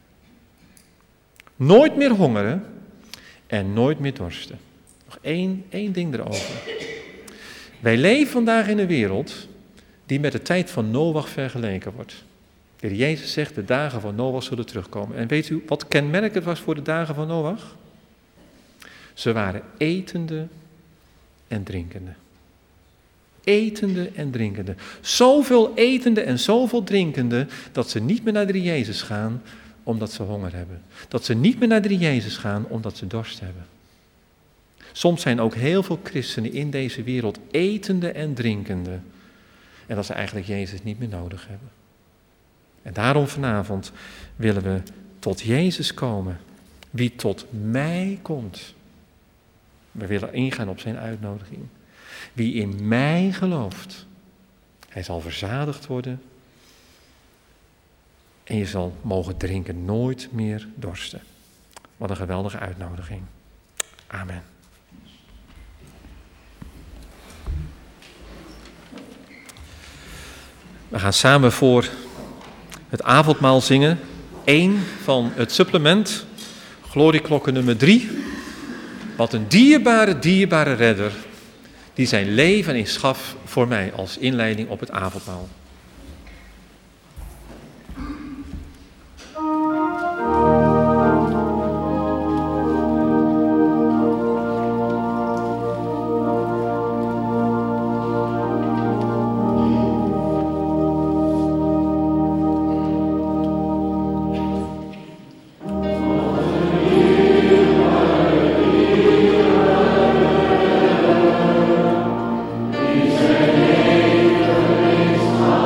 Nooit meer hongeren en nooit meer dorsten. Nog één ding erover. Wij leven vandaag in een wereld die met de tijd van Noach vergeleken wordt. De Heer Jezus zegt, de dagen van Noach zullen terugkomen. En weet u wat kenmerkend was voor de dagen van Noach? Ze waren etende en drinkende. Etende en drinkende. Zoveel etende en zoveel drinkende dat ze niet meer naar de Heer Jezus gaan omdat ze honger hebben. Dat ze niet meer naar de Heer Jezus gaan omdat ze dorst hebben. Soms zijn ook heel veel christenen in deze wereld etende en drinkende. En dat ze eigenlijk Jezus niet meer nodig hebben. En daarom vanavond willen we tot Jezus komen. Wie tot mij komt. We willen ingaan op zijn uitnodiging. Wie in mij gelooft, hij zal verzadigd worden. En je zal mogen drinken, nooit meer dorsten. Wat een geweldige uitnodiging. Amen. We gaan samen voor het avondmaal zingen. 1 van het supplement. Glorieklokken nummer 3. Wat een dierbare redder. Die zijn leven is gaf voor mij als inleiding op het avondmaal. Is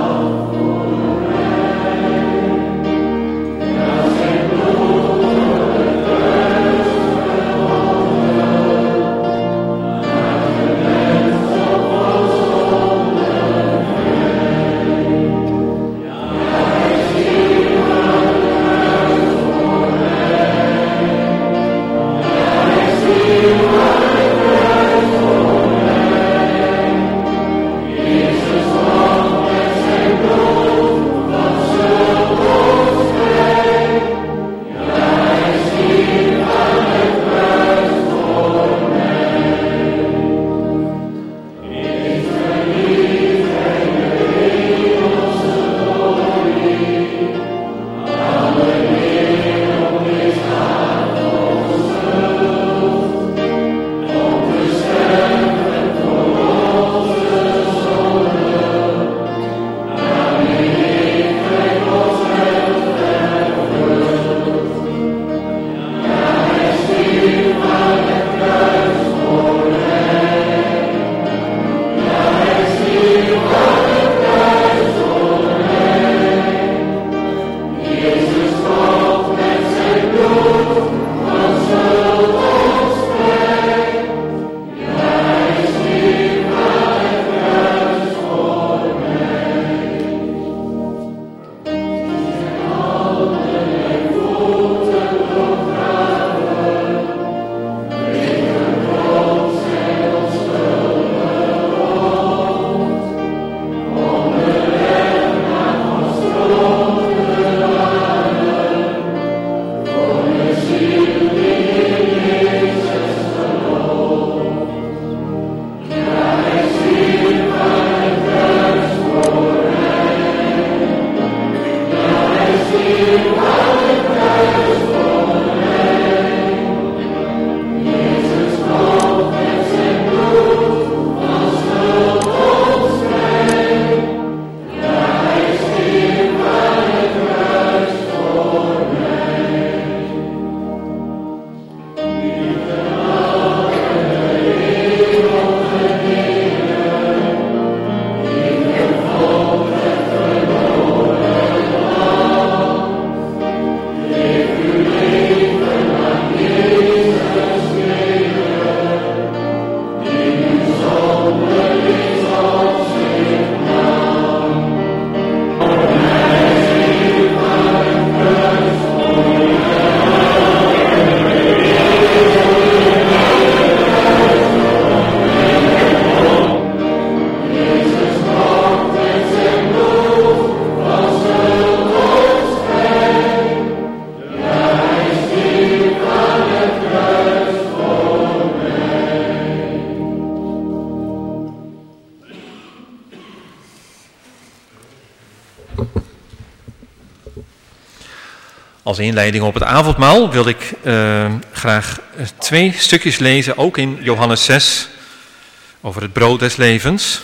Als inleiding op het avondmaal wil ik graag 2 stukjes lezen, ook in Johannes 6, over het brood des levens.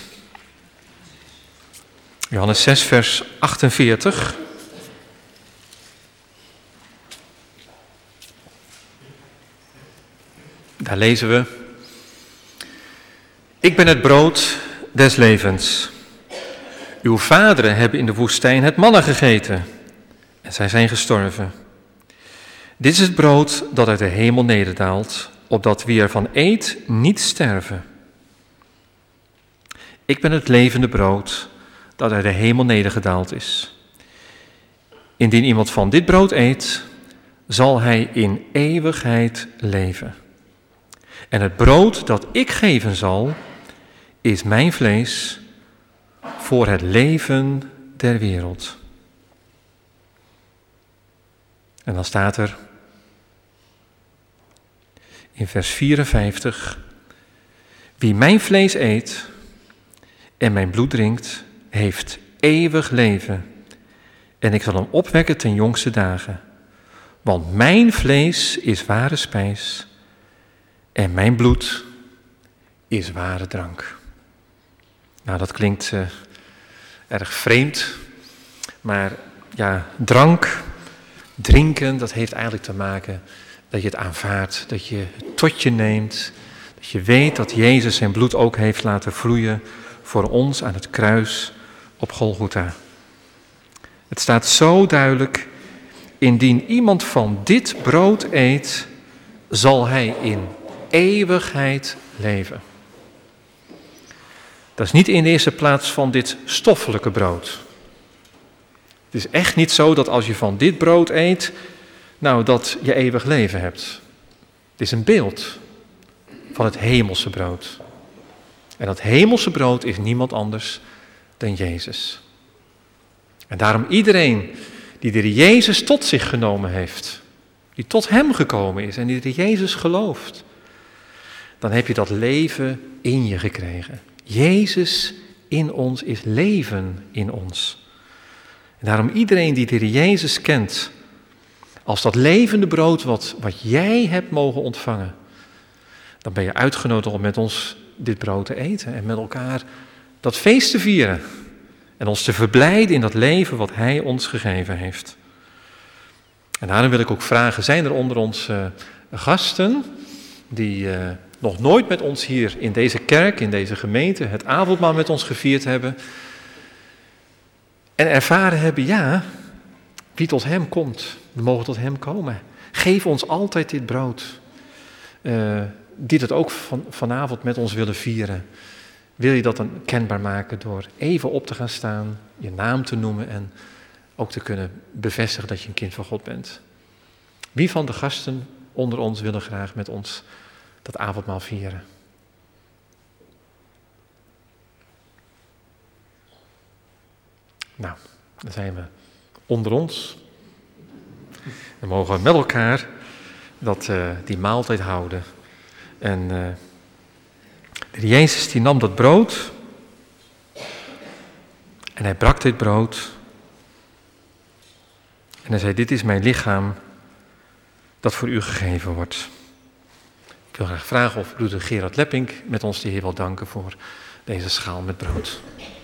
Johannes 6, vers 48. Daar lezen we: Ik ben het brood des levens. Uw vaderen hebben in de woestijn het manna gegeten en zij zijn gestorven. Dit is het brood dat uit de hemel nederdaalt, opdat wie ervan eet niet sterven. Ik ben het levende brood dat uit de hemel nedergedaald is. Indien iemand van dit brood eet, zal hij in eeuwigheid leven. En het brood dat ik geven zal, is mijn vlees voor het leven der wereld. En dan staat er in vers 54: Wie mijn vlees eet en mijn bloed drinkt, heeft eeuwig leven. En ik zal hem opwekken ten jongste dagen. Want mijn vlees is ware spijs en mijn bloed is ware drank. Nou, dat klinkt erg vreemd, maar ja, drank, drinken, dat heeft eigenlijk te maken dat je het aanvaardt, dat je het tot je neemt, dat je weet dat Jezus zijn bloed ook heeft laten vloeien voor ons aan het kruis op Golgotha. Het staat zo duidelijk: indien iemand van dit brood eet, zal hij in eeuwigheid leven. Dat is niet in de eerste plaats van dit stoffelijke brood. Het is echt niet zo dat als je van dit brood eet, nou dat je eeuwig leven hebt. Het is een beeld van het hemelse brood. En dat hemelse brood is niemand anders dan Jezus. En daarom iedereen die de Jezus tot zich genomen heeft, die tot hem gekomen is en die de Jezus gelooft, dan heb je dat leven in je gekregen. Jezus in ons is leven in ons. En daarom iedereen die de Jezus kent als dat levende brood wat jij hebt mogen ontvangen, dan ben je uitgenodigd om met ons dit brood te eten en met elkaar dat feest te vieren. En ons te verblijden in dat leven wat hij ons gegeven heeft. En daarom wil ik ook vragen, zijn er onder ons gasten die nog nooit met ons hier in deze kerk, in deze gemeente, het avondmaal met ons gevierd hebben en ervaren hebben, ja, wie tot hem komt, we mogen tot hem komen. Geef ons altijd dit brood, die dat ook vanavond met ons willen vieren. Wil je dat dan kenbaar maken door even op te gaan staan, je naam te noemen en ook te kunnen bevestigen dat je een kind van God bent? Wie van de gasten onder ons willen graag met ons dat avondmaal vieren? Nou, dan zijn we onder ons. Dan mogen we met elkaar die maaltijd houden. En de Jezus die nam dat brood en hij brak dit brood en hij zei: dit is mijn lichaam dat voor u gegeven wordt. Ik wil graag vragen of broeder Gerard Leppink met ons de Heer wil danken voor deze schaal met brood.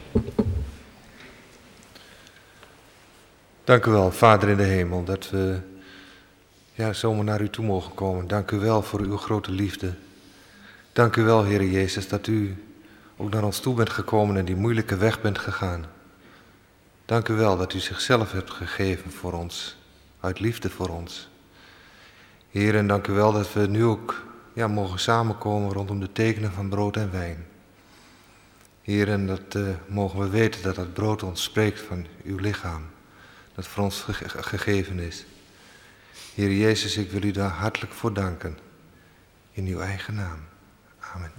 Dank u wel, Vader in de hemel, dat we zomaar naar u toe mogen komen. Dank u wel voor uw grote liefde. Dank u wel, Heere Jezus, dat u ook naar ons toe bent gekomen en die moeilijke weg bent gegaan. Dank u wel dat u zichzelf hebt gegeven voor ons, uit liefde voor ons. Heer, en dank u wel dat we nu ook mogen samenkomen rondom de tekenen van brood en wijn. Heer, en dat mogen we weten dat het brood ons spreekt van uw lichaam, dat voor ons gegeven is. Heer Jezus, ik wil u daar hartelijk voor danken, in uw eigen naam. Amen.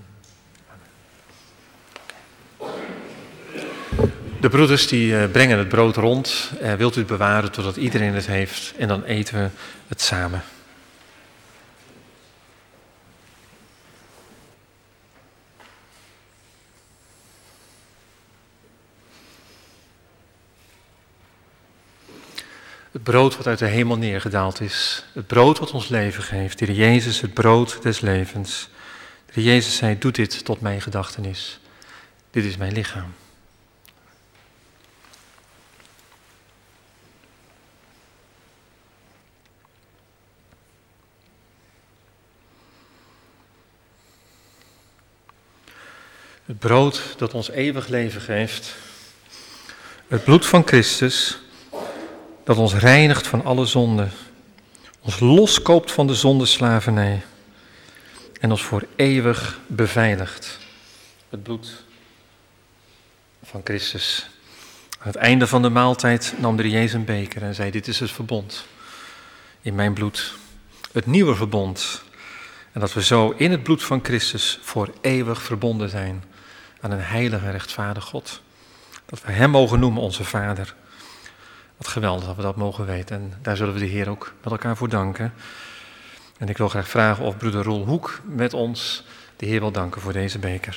De broeders die brengen het brood rond. Wilt u het bewaren totdat iedereen het heeft en dan eten we het samen. Het Het brood wat uit de hemel neergedaald is. Het brood wat ons leven geeft. De Heer Jezus, het brood des levens. De Heer Jezus zei, doe dit tot mijn gedachtenis. Dit is mijn lichaam. Het brood dat ons eeuwig leven geeft. Het bloed van Christus dat ons reinigt van alle zonde. Ons loskoopt van de zondeslavernij. En ons voor eeuwig beveiligt. Het bloed van Christus. Aan het einde van de maaltijd nam de Heer Jezus een beker en zei, dit is het verbond in mijn bloed. Het nieuwe verbond. En dat we zo in het bloed van Christus voor eeuwig verbonden zijn aan een heilige en rechtvaardig God. Dat we hem mogen noemen onze Vader. Wat geweldig dat we dat mogen weten. En daar zullen we de Heer ook met elkaar voor danken. En ik wil graag vragen of broeder Roel Hoek met ons de Heer wil danken voor deze beker.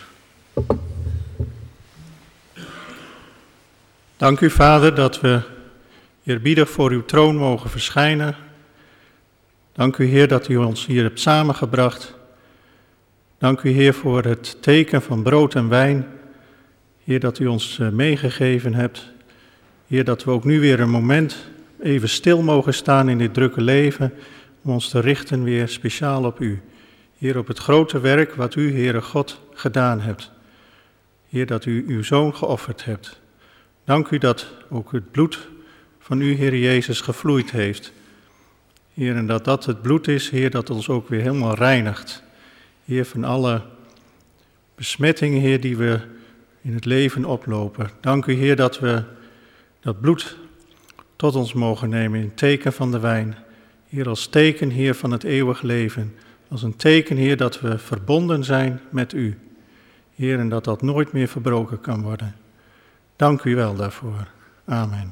Dank u, Vader, dat we eerbiedig voor uw troon mogen verschijnen. Dank u, Heer, dat u ons hier hebt samengebracht. Dank u, Heer, voor het teken van brood en wijn. Heer, dat u ons meegegeven hebt. Heer, dat we ook nu weer een moment even stil mogen staan in dit drukke leven, om ons te richten weer speciaal op u. Heer, op het grote werk wat u, Heere God, gedaan hebt. Heer, dat u uw Zoon geofferd hebt. Dank u dat ook het bloed van u, Heer Jezus, gevloeid heeft. Heer, en dat dat het bloed is, Heer, dat ons ook weer helemaal reinigt. Heer, van alle besmettingen, Heer, die we in het leven oplopen. Dank u, Heer, dat we dat bloed tot ons mogen nemen in teken van de wijn. Heer, als teken, Heer, van het eeuwig leven. Als een teken, Heer, dat we verbonden zijn met u. Heer, en dat dat nooit meer verbroken kan worden. Dank u wel daarvoor. Amen.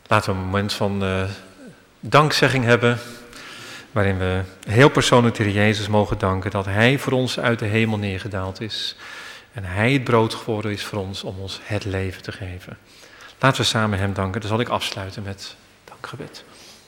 Laten we een moment van dankzegging hebben, waarin we heel persoonlijk de Heer Jezus mogen danken dat Hij voor ons uit de hemel neergedaald is. En Hij het brood geworden is voor ons om ons het leven te geven. Laten we samen Hem danken. Dan zal ik afsluiten met dankgebed.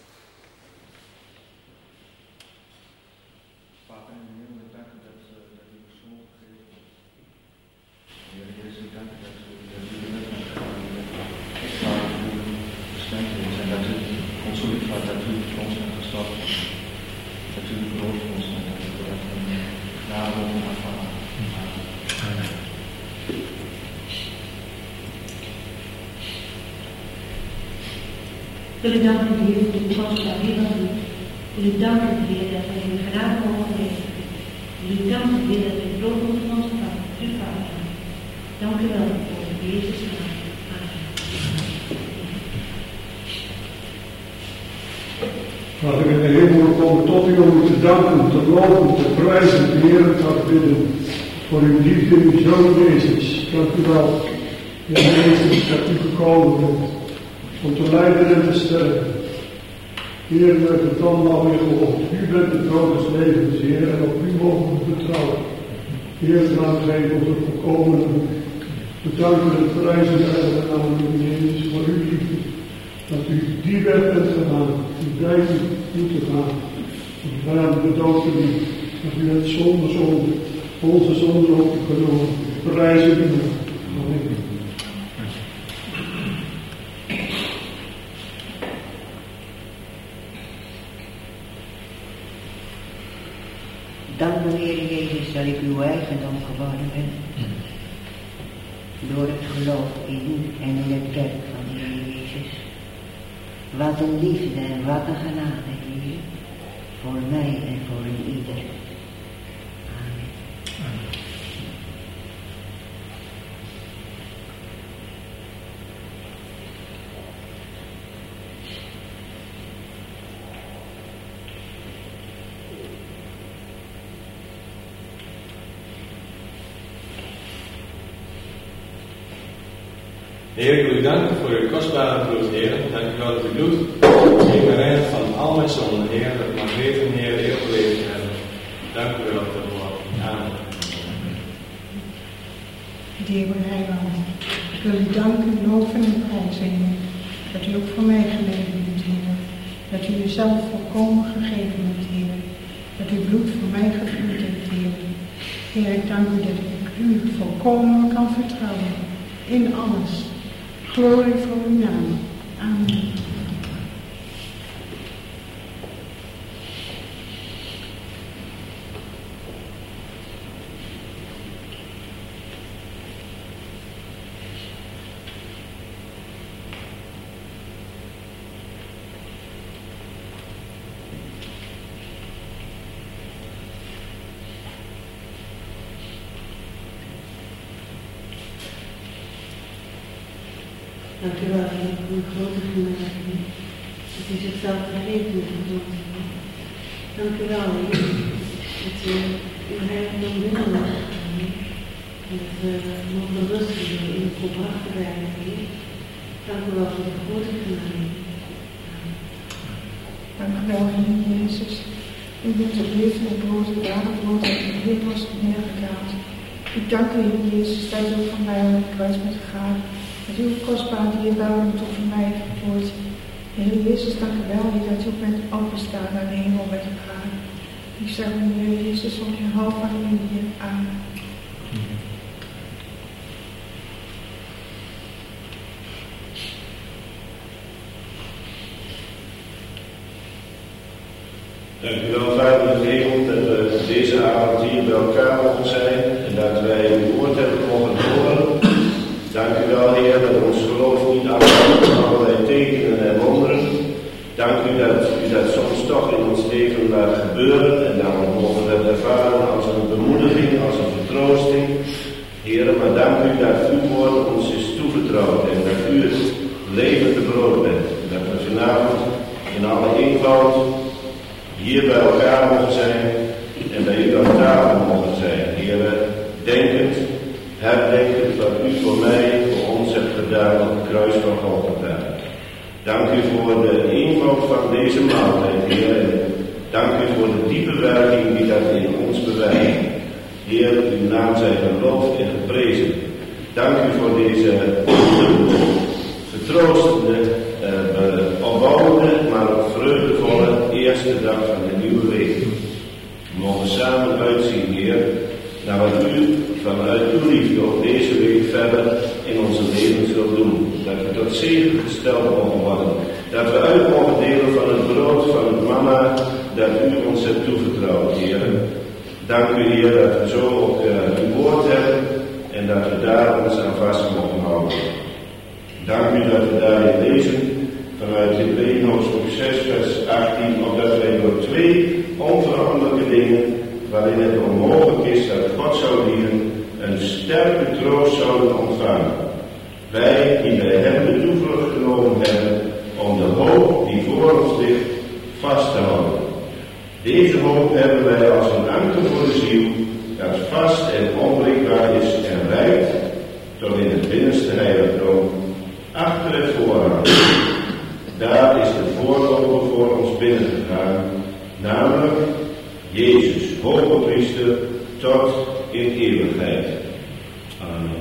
Wil ik danken, Heer, voor de kostbare Heer van u. Wil ik danken, Heer, dat wij in genade mogen leven. Wil ik danken, Heer, dat wij het brood moeten ontvangen. U Vader. Dank u wel voor Jezus' naam. Amen. Laat ik in de hemel komen tot u om u te danken, te loven, te prijzen, te heren, te bidden. Voor uw liefde, uw zoon Jezus. Dank u wel, Heer Jezus, dat u gekomen bent. Om te lijden en te sterven. Heer, u hebt het allemaal weer gehoord. U bent de brood des levens, Heer, en op u mogen we vertrouwen. Heer, dank geef ons het voorkomen. We danken en prijzen de naam van Jezus voor uw liefde. Dat u die weg bent gegaan, die bij u moeten gaan. Om de dood te doen. Dat u het zonder zonde, onze zonde opgenomen. Prijzen u. Amen. Dank u, Heer Jezus, dat ik uw eigendom geworden ben. Door het geloof in u en in het werk van de Heer Jezus. Wat een liefde en wat een genade, Heer. Voor mij en voor een ieder. Amen. Amen. Heer, ik wil u danken voor uw kostbare bloed, Heer. Dank u wel dat uw bloed mij reinigt van al mijn zonden, Heer. Dat ik mag weten, Heer, eeuwig leven hebben. Dank u wel daarvoor. Amen. Heer Heiland, ik wil u danken, loven en prijzen, Heer. Dat u ook voor mij geleden bent, Heer. Dat u uzelf volkomen gegeven hebt, Heer. Dat uw bloed voor mij gevloeid heeft, Heer. Heer, ik dank u dat ik u volkomen kan vertrouwen. In alles. Glorie voor uw naam. Amen. Dank u wel, Heer, voor uw grote genade. Dat u zichzelf gegeven heeft aan ons. Dank u wel, Heer, dat u uw heiligdom binnen mag gaan. En dat we mogen rusten in uw volbrachte werk, Heer. Dank u wel voor de grote genade. Dank u wel, Heer Jezus. U bent het leven en brood en ware brood uit de hemel is neergedaald. Ik dank u, Heer Jezus, dat u ook van mij aan het kruis bent gegaan. Dat u uw kostbaar dierbare toch voor mij vervoert. Heer Jezus, dank u wel, Heer, dat u ook bent opgestaan naar de hemel bent gegaan. Ik zeg u, Heer Jezus, om je hou van u, Heer. Amen. Dank u wel, Vader in de hemel, dat we deze avond hier bij elkaar mogen zijn en dat wij uw woord hebben mogen horen. Dank u wel, Heer, dat ons geloof niet afhangt van allerlei tekenen en wonderen. Dank u dat soms toch in ons leven laat gebeuren en dan mogen we het ervaren als een bemoediging, als een vertroosting. Heer, maar dank u dat uw woord ons is toevertrouwd en dat u het levende brood bent. Dat we vanavond in alle eenvoud hier bij elkaar mogen zijn en bij u aan tafel mogen zijn. Heer, denkend, herdenkend wat u voor mij, voor ons hebt gedaan op het kruis van Golgotha. Dank u u voor de eenvoud van deze maaltijd, Heer. En dank u voor de diepe werking die dat in ons bewijst. Heer, uw naam zij geloofd en geprezen. Dank u voor deze vertroostende, opbouwende, maar ook vreugdevolle eerste dag van de nieuwe week. We mogen samen uitzien, Heer, naar wat u vanuit uw liefde ook deze week verder in onze levens wilt doen. Dat we tot zegen gesteld mogen worden. Dat we uit mogen delen van het brood van het manna dat u ons hebt toevertrouwd, Heer. Dank u, Heer, dat we zo ook uw woord hebben en dat we daar ons aan vast mogen houden. Dank u dat we daarin lezen vanuit Hebreeën hoofdstuk 6 vers 18, opdat wij door twee onveranderlijke dingen, waarin het onmogelijk is dat God zou dienen, een sterke troost zouden ontvangen. Wij die bij hem de toevlucht genomen hebben om de hoop die voor ons ligt vast te houden. Deze hoop hebben wij als een anker voor de ziel, dat vast en onbreekbaar is en reikt tot in het binnenste heiligdom, achter het voorhang. Daar is de voorloper voor ons binnengegaan, namelijk Jezus, hoge priester, tot in eeuwigheid. Amen.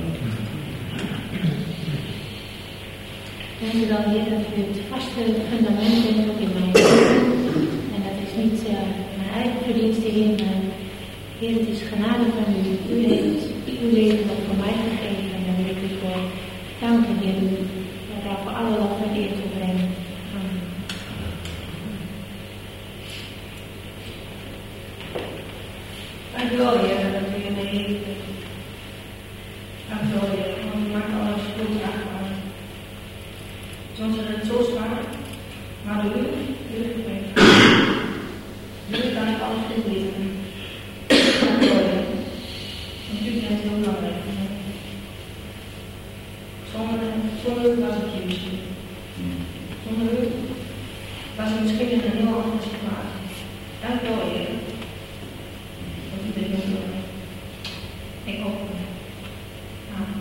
Dank u wel, Heer, dat u het vaste fundament bent ook in mijn leven. En dat is niet mijn eigen verdienste, Heer, maar Heer, het is genade van u. U heeft uw leven nog voor mij gegeven en daar wil ik u voor danken, Heer. En daarvoor alle lof en eer te brengen. Amen. Dank u wel, Heer, dat u in de leven. Dank u wel, Heer, want u maakt alles goed draagbaar. Soms is het zo zwaar, maar door u gebrekt. Nu kan ik alles goed leven. Dank u wel, Heer, want u bent heel belangrijk. Zonder u was het hier misschien. Zonder u was het misschien in een heel andere situatie. Dank u wel, Heer. Want u bent heel belangrijk. Ik ook. Amen.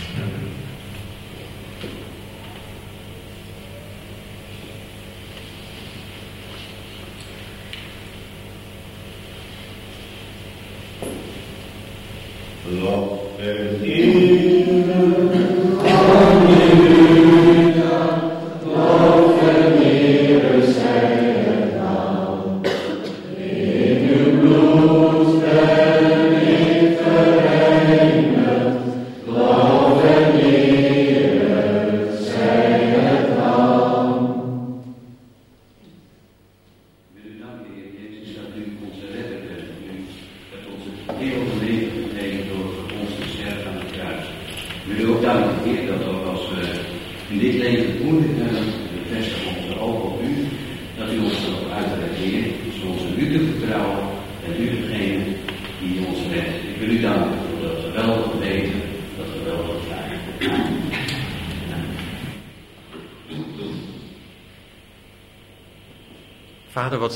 Lof en eer. Vader, wat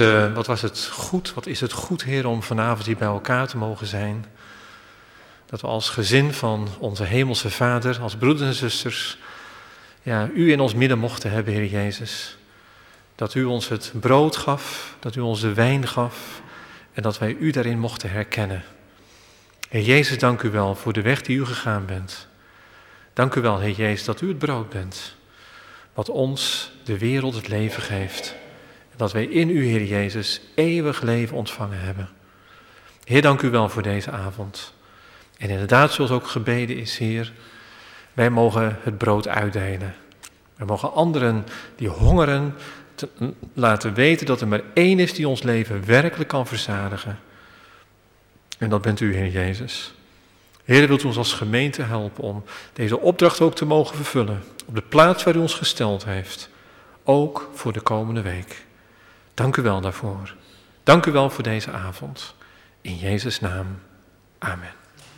is het goed, Heer, om vanavond hier bij elkaar te mogen zijn. Dat we als gezin van onze hemelse Vader, als broeders en zusters, u in ons midden mochten hebben, Heer Jezus. Dat u ons het brood gaf, dat u ons de wijn gaf en dat wij u daarin mochten herkennen. Heer Jezus, dank u wel voor de weg die u gegaan bent. Dank u wel, Heer Jezus, dat u het brood bent, wat ons, de wereld, het leven geeft. Dat wij in u, Heer Jezus, eeuwig leven ontvangen hebben. Heer, dank u wel voor deze avond. En inderdaad, zoals ook gebeden is, Heer, wij mogen het brood uitdelen. Wij mogen anderen die hongeren laten weten dat er maar één is die ons leven werkelijk kan verzadigen. En dat bent u, Heer Jezus. Heer, wilt u ons als gemeente helpen om deze opdracht ook te mogen vervullen. Op de plaats waar u ons gesteld heeft. Ook voor de komende week. Dank u wel daarvoor. Dank u wel voor deze avond. In Jezus' naam. Amen.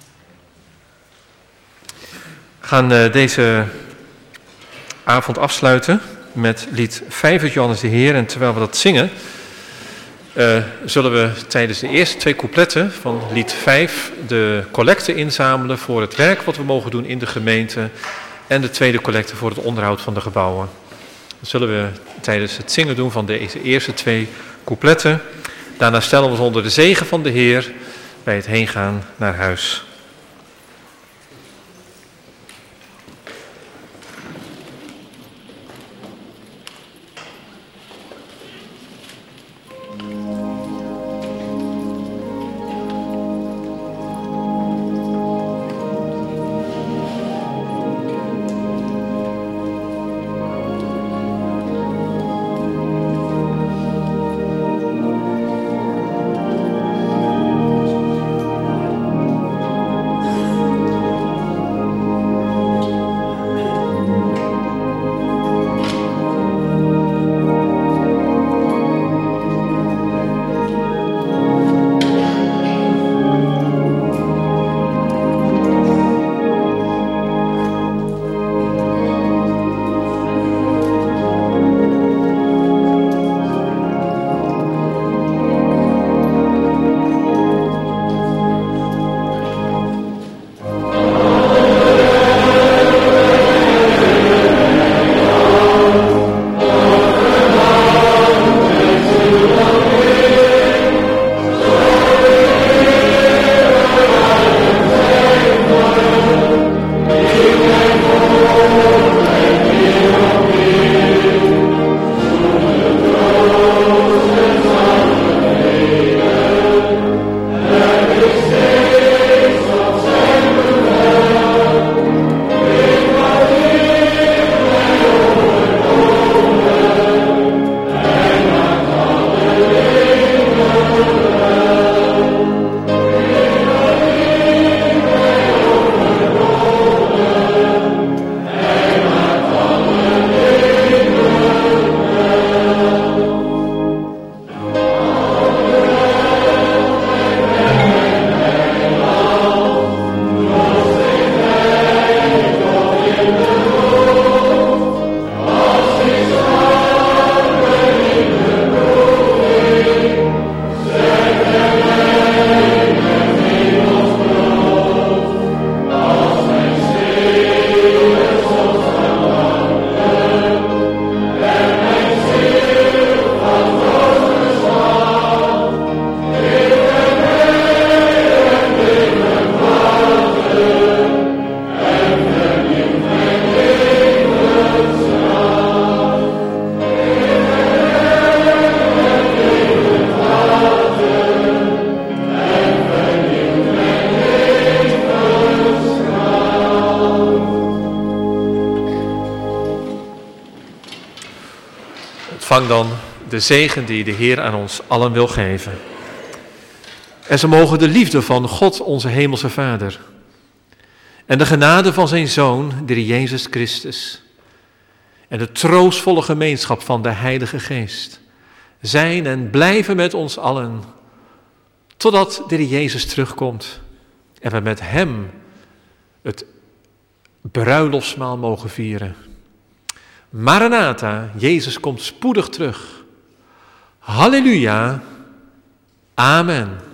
We gaan deze avond afsluiten met lied 5 uit Johannes de Heer. En terwijl we dat zingen, zullen we tijdens de eerste 2 coupletten van lied 5 de collecte inzamelen voor het werk wat we mogen doen in de gemeente. En de tweede collecte voor het onderhoud van de gebouwen. Dat zullen we tijdens het zingen doen van deze eerste 2 coupletten. Daarna stellen we ons onder de zegen van de Heer bij het heengaan naar huis. Ontvang dan de zegen die de Heer aan ons allen wil geven. En zo mogen de liefde van God, onze hemelse Vader, en de genade van zijn Zoon, de Heer Jezus Christus, en de troostvolle gemeenschap van de Heilige Geest zijn en blijven met ons allen, totdat de Heer Jezus terugkomt en we met hem het bruiloftsmaal mogen vieren. Maranatha, Jezus komt spoedig terug. Halleluja, amen.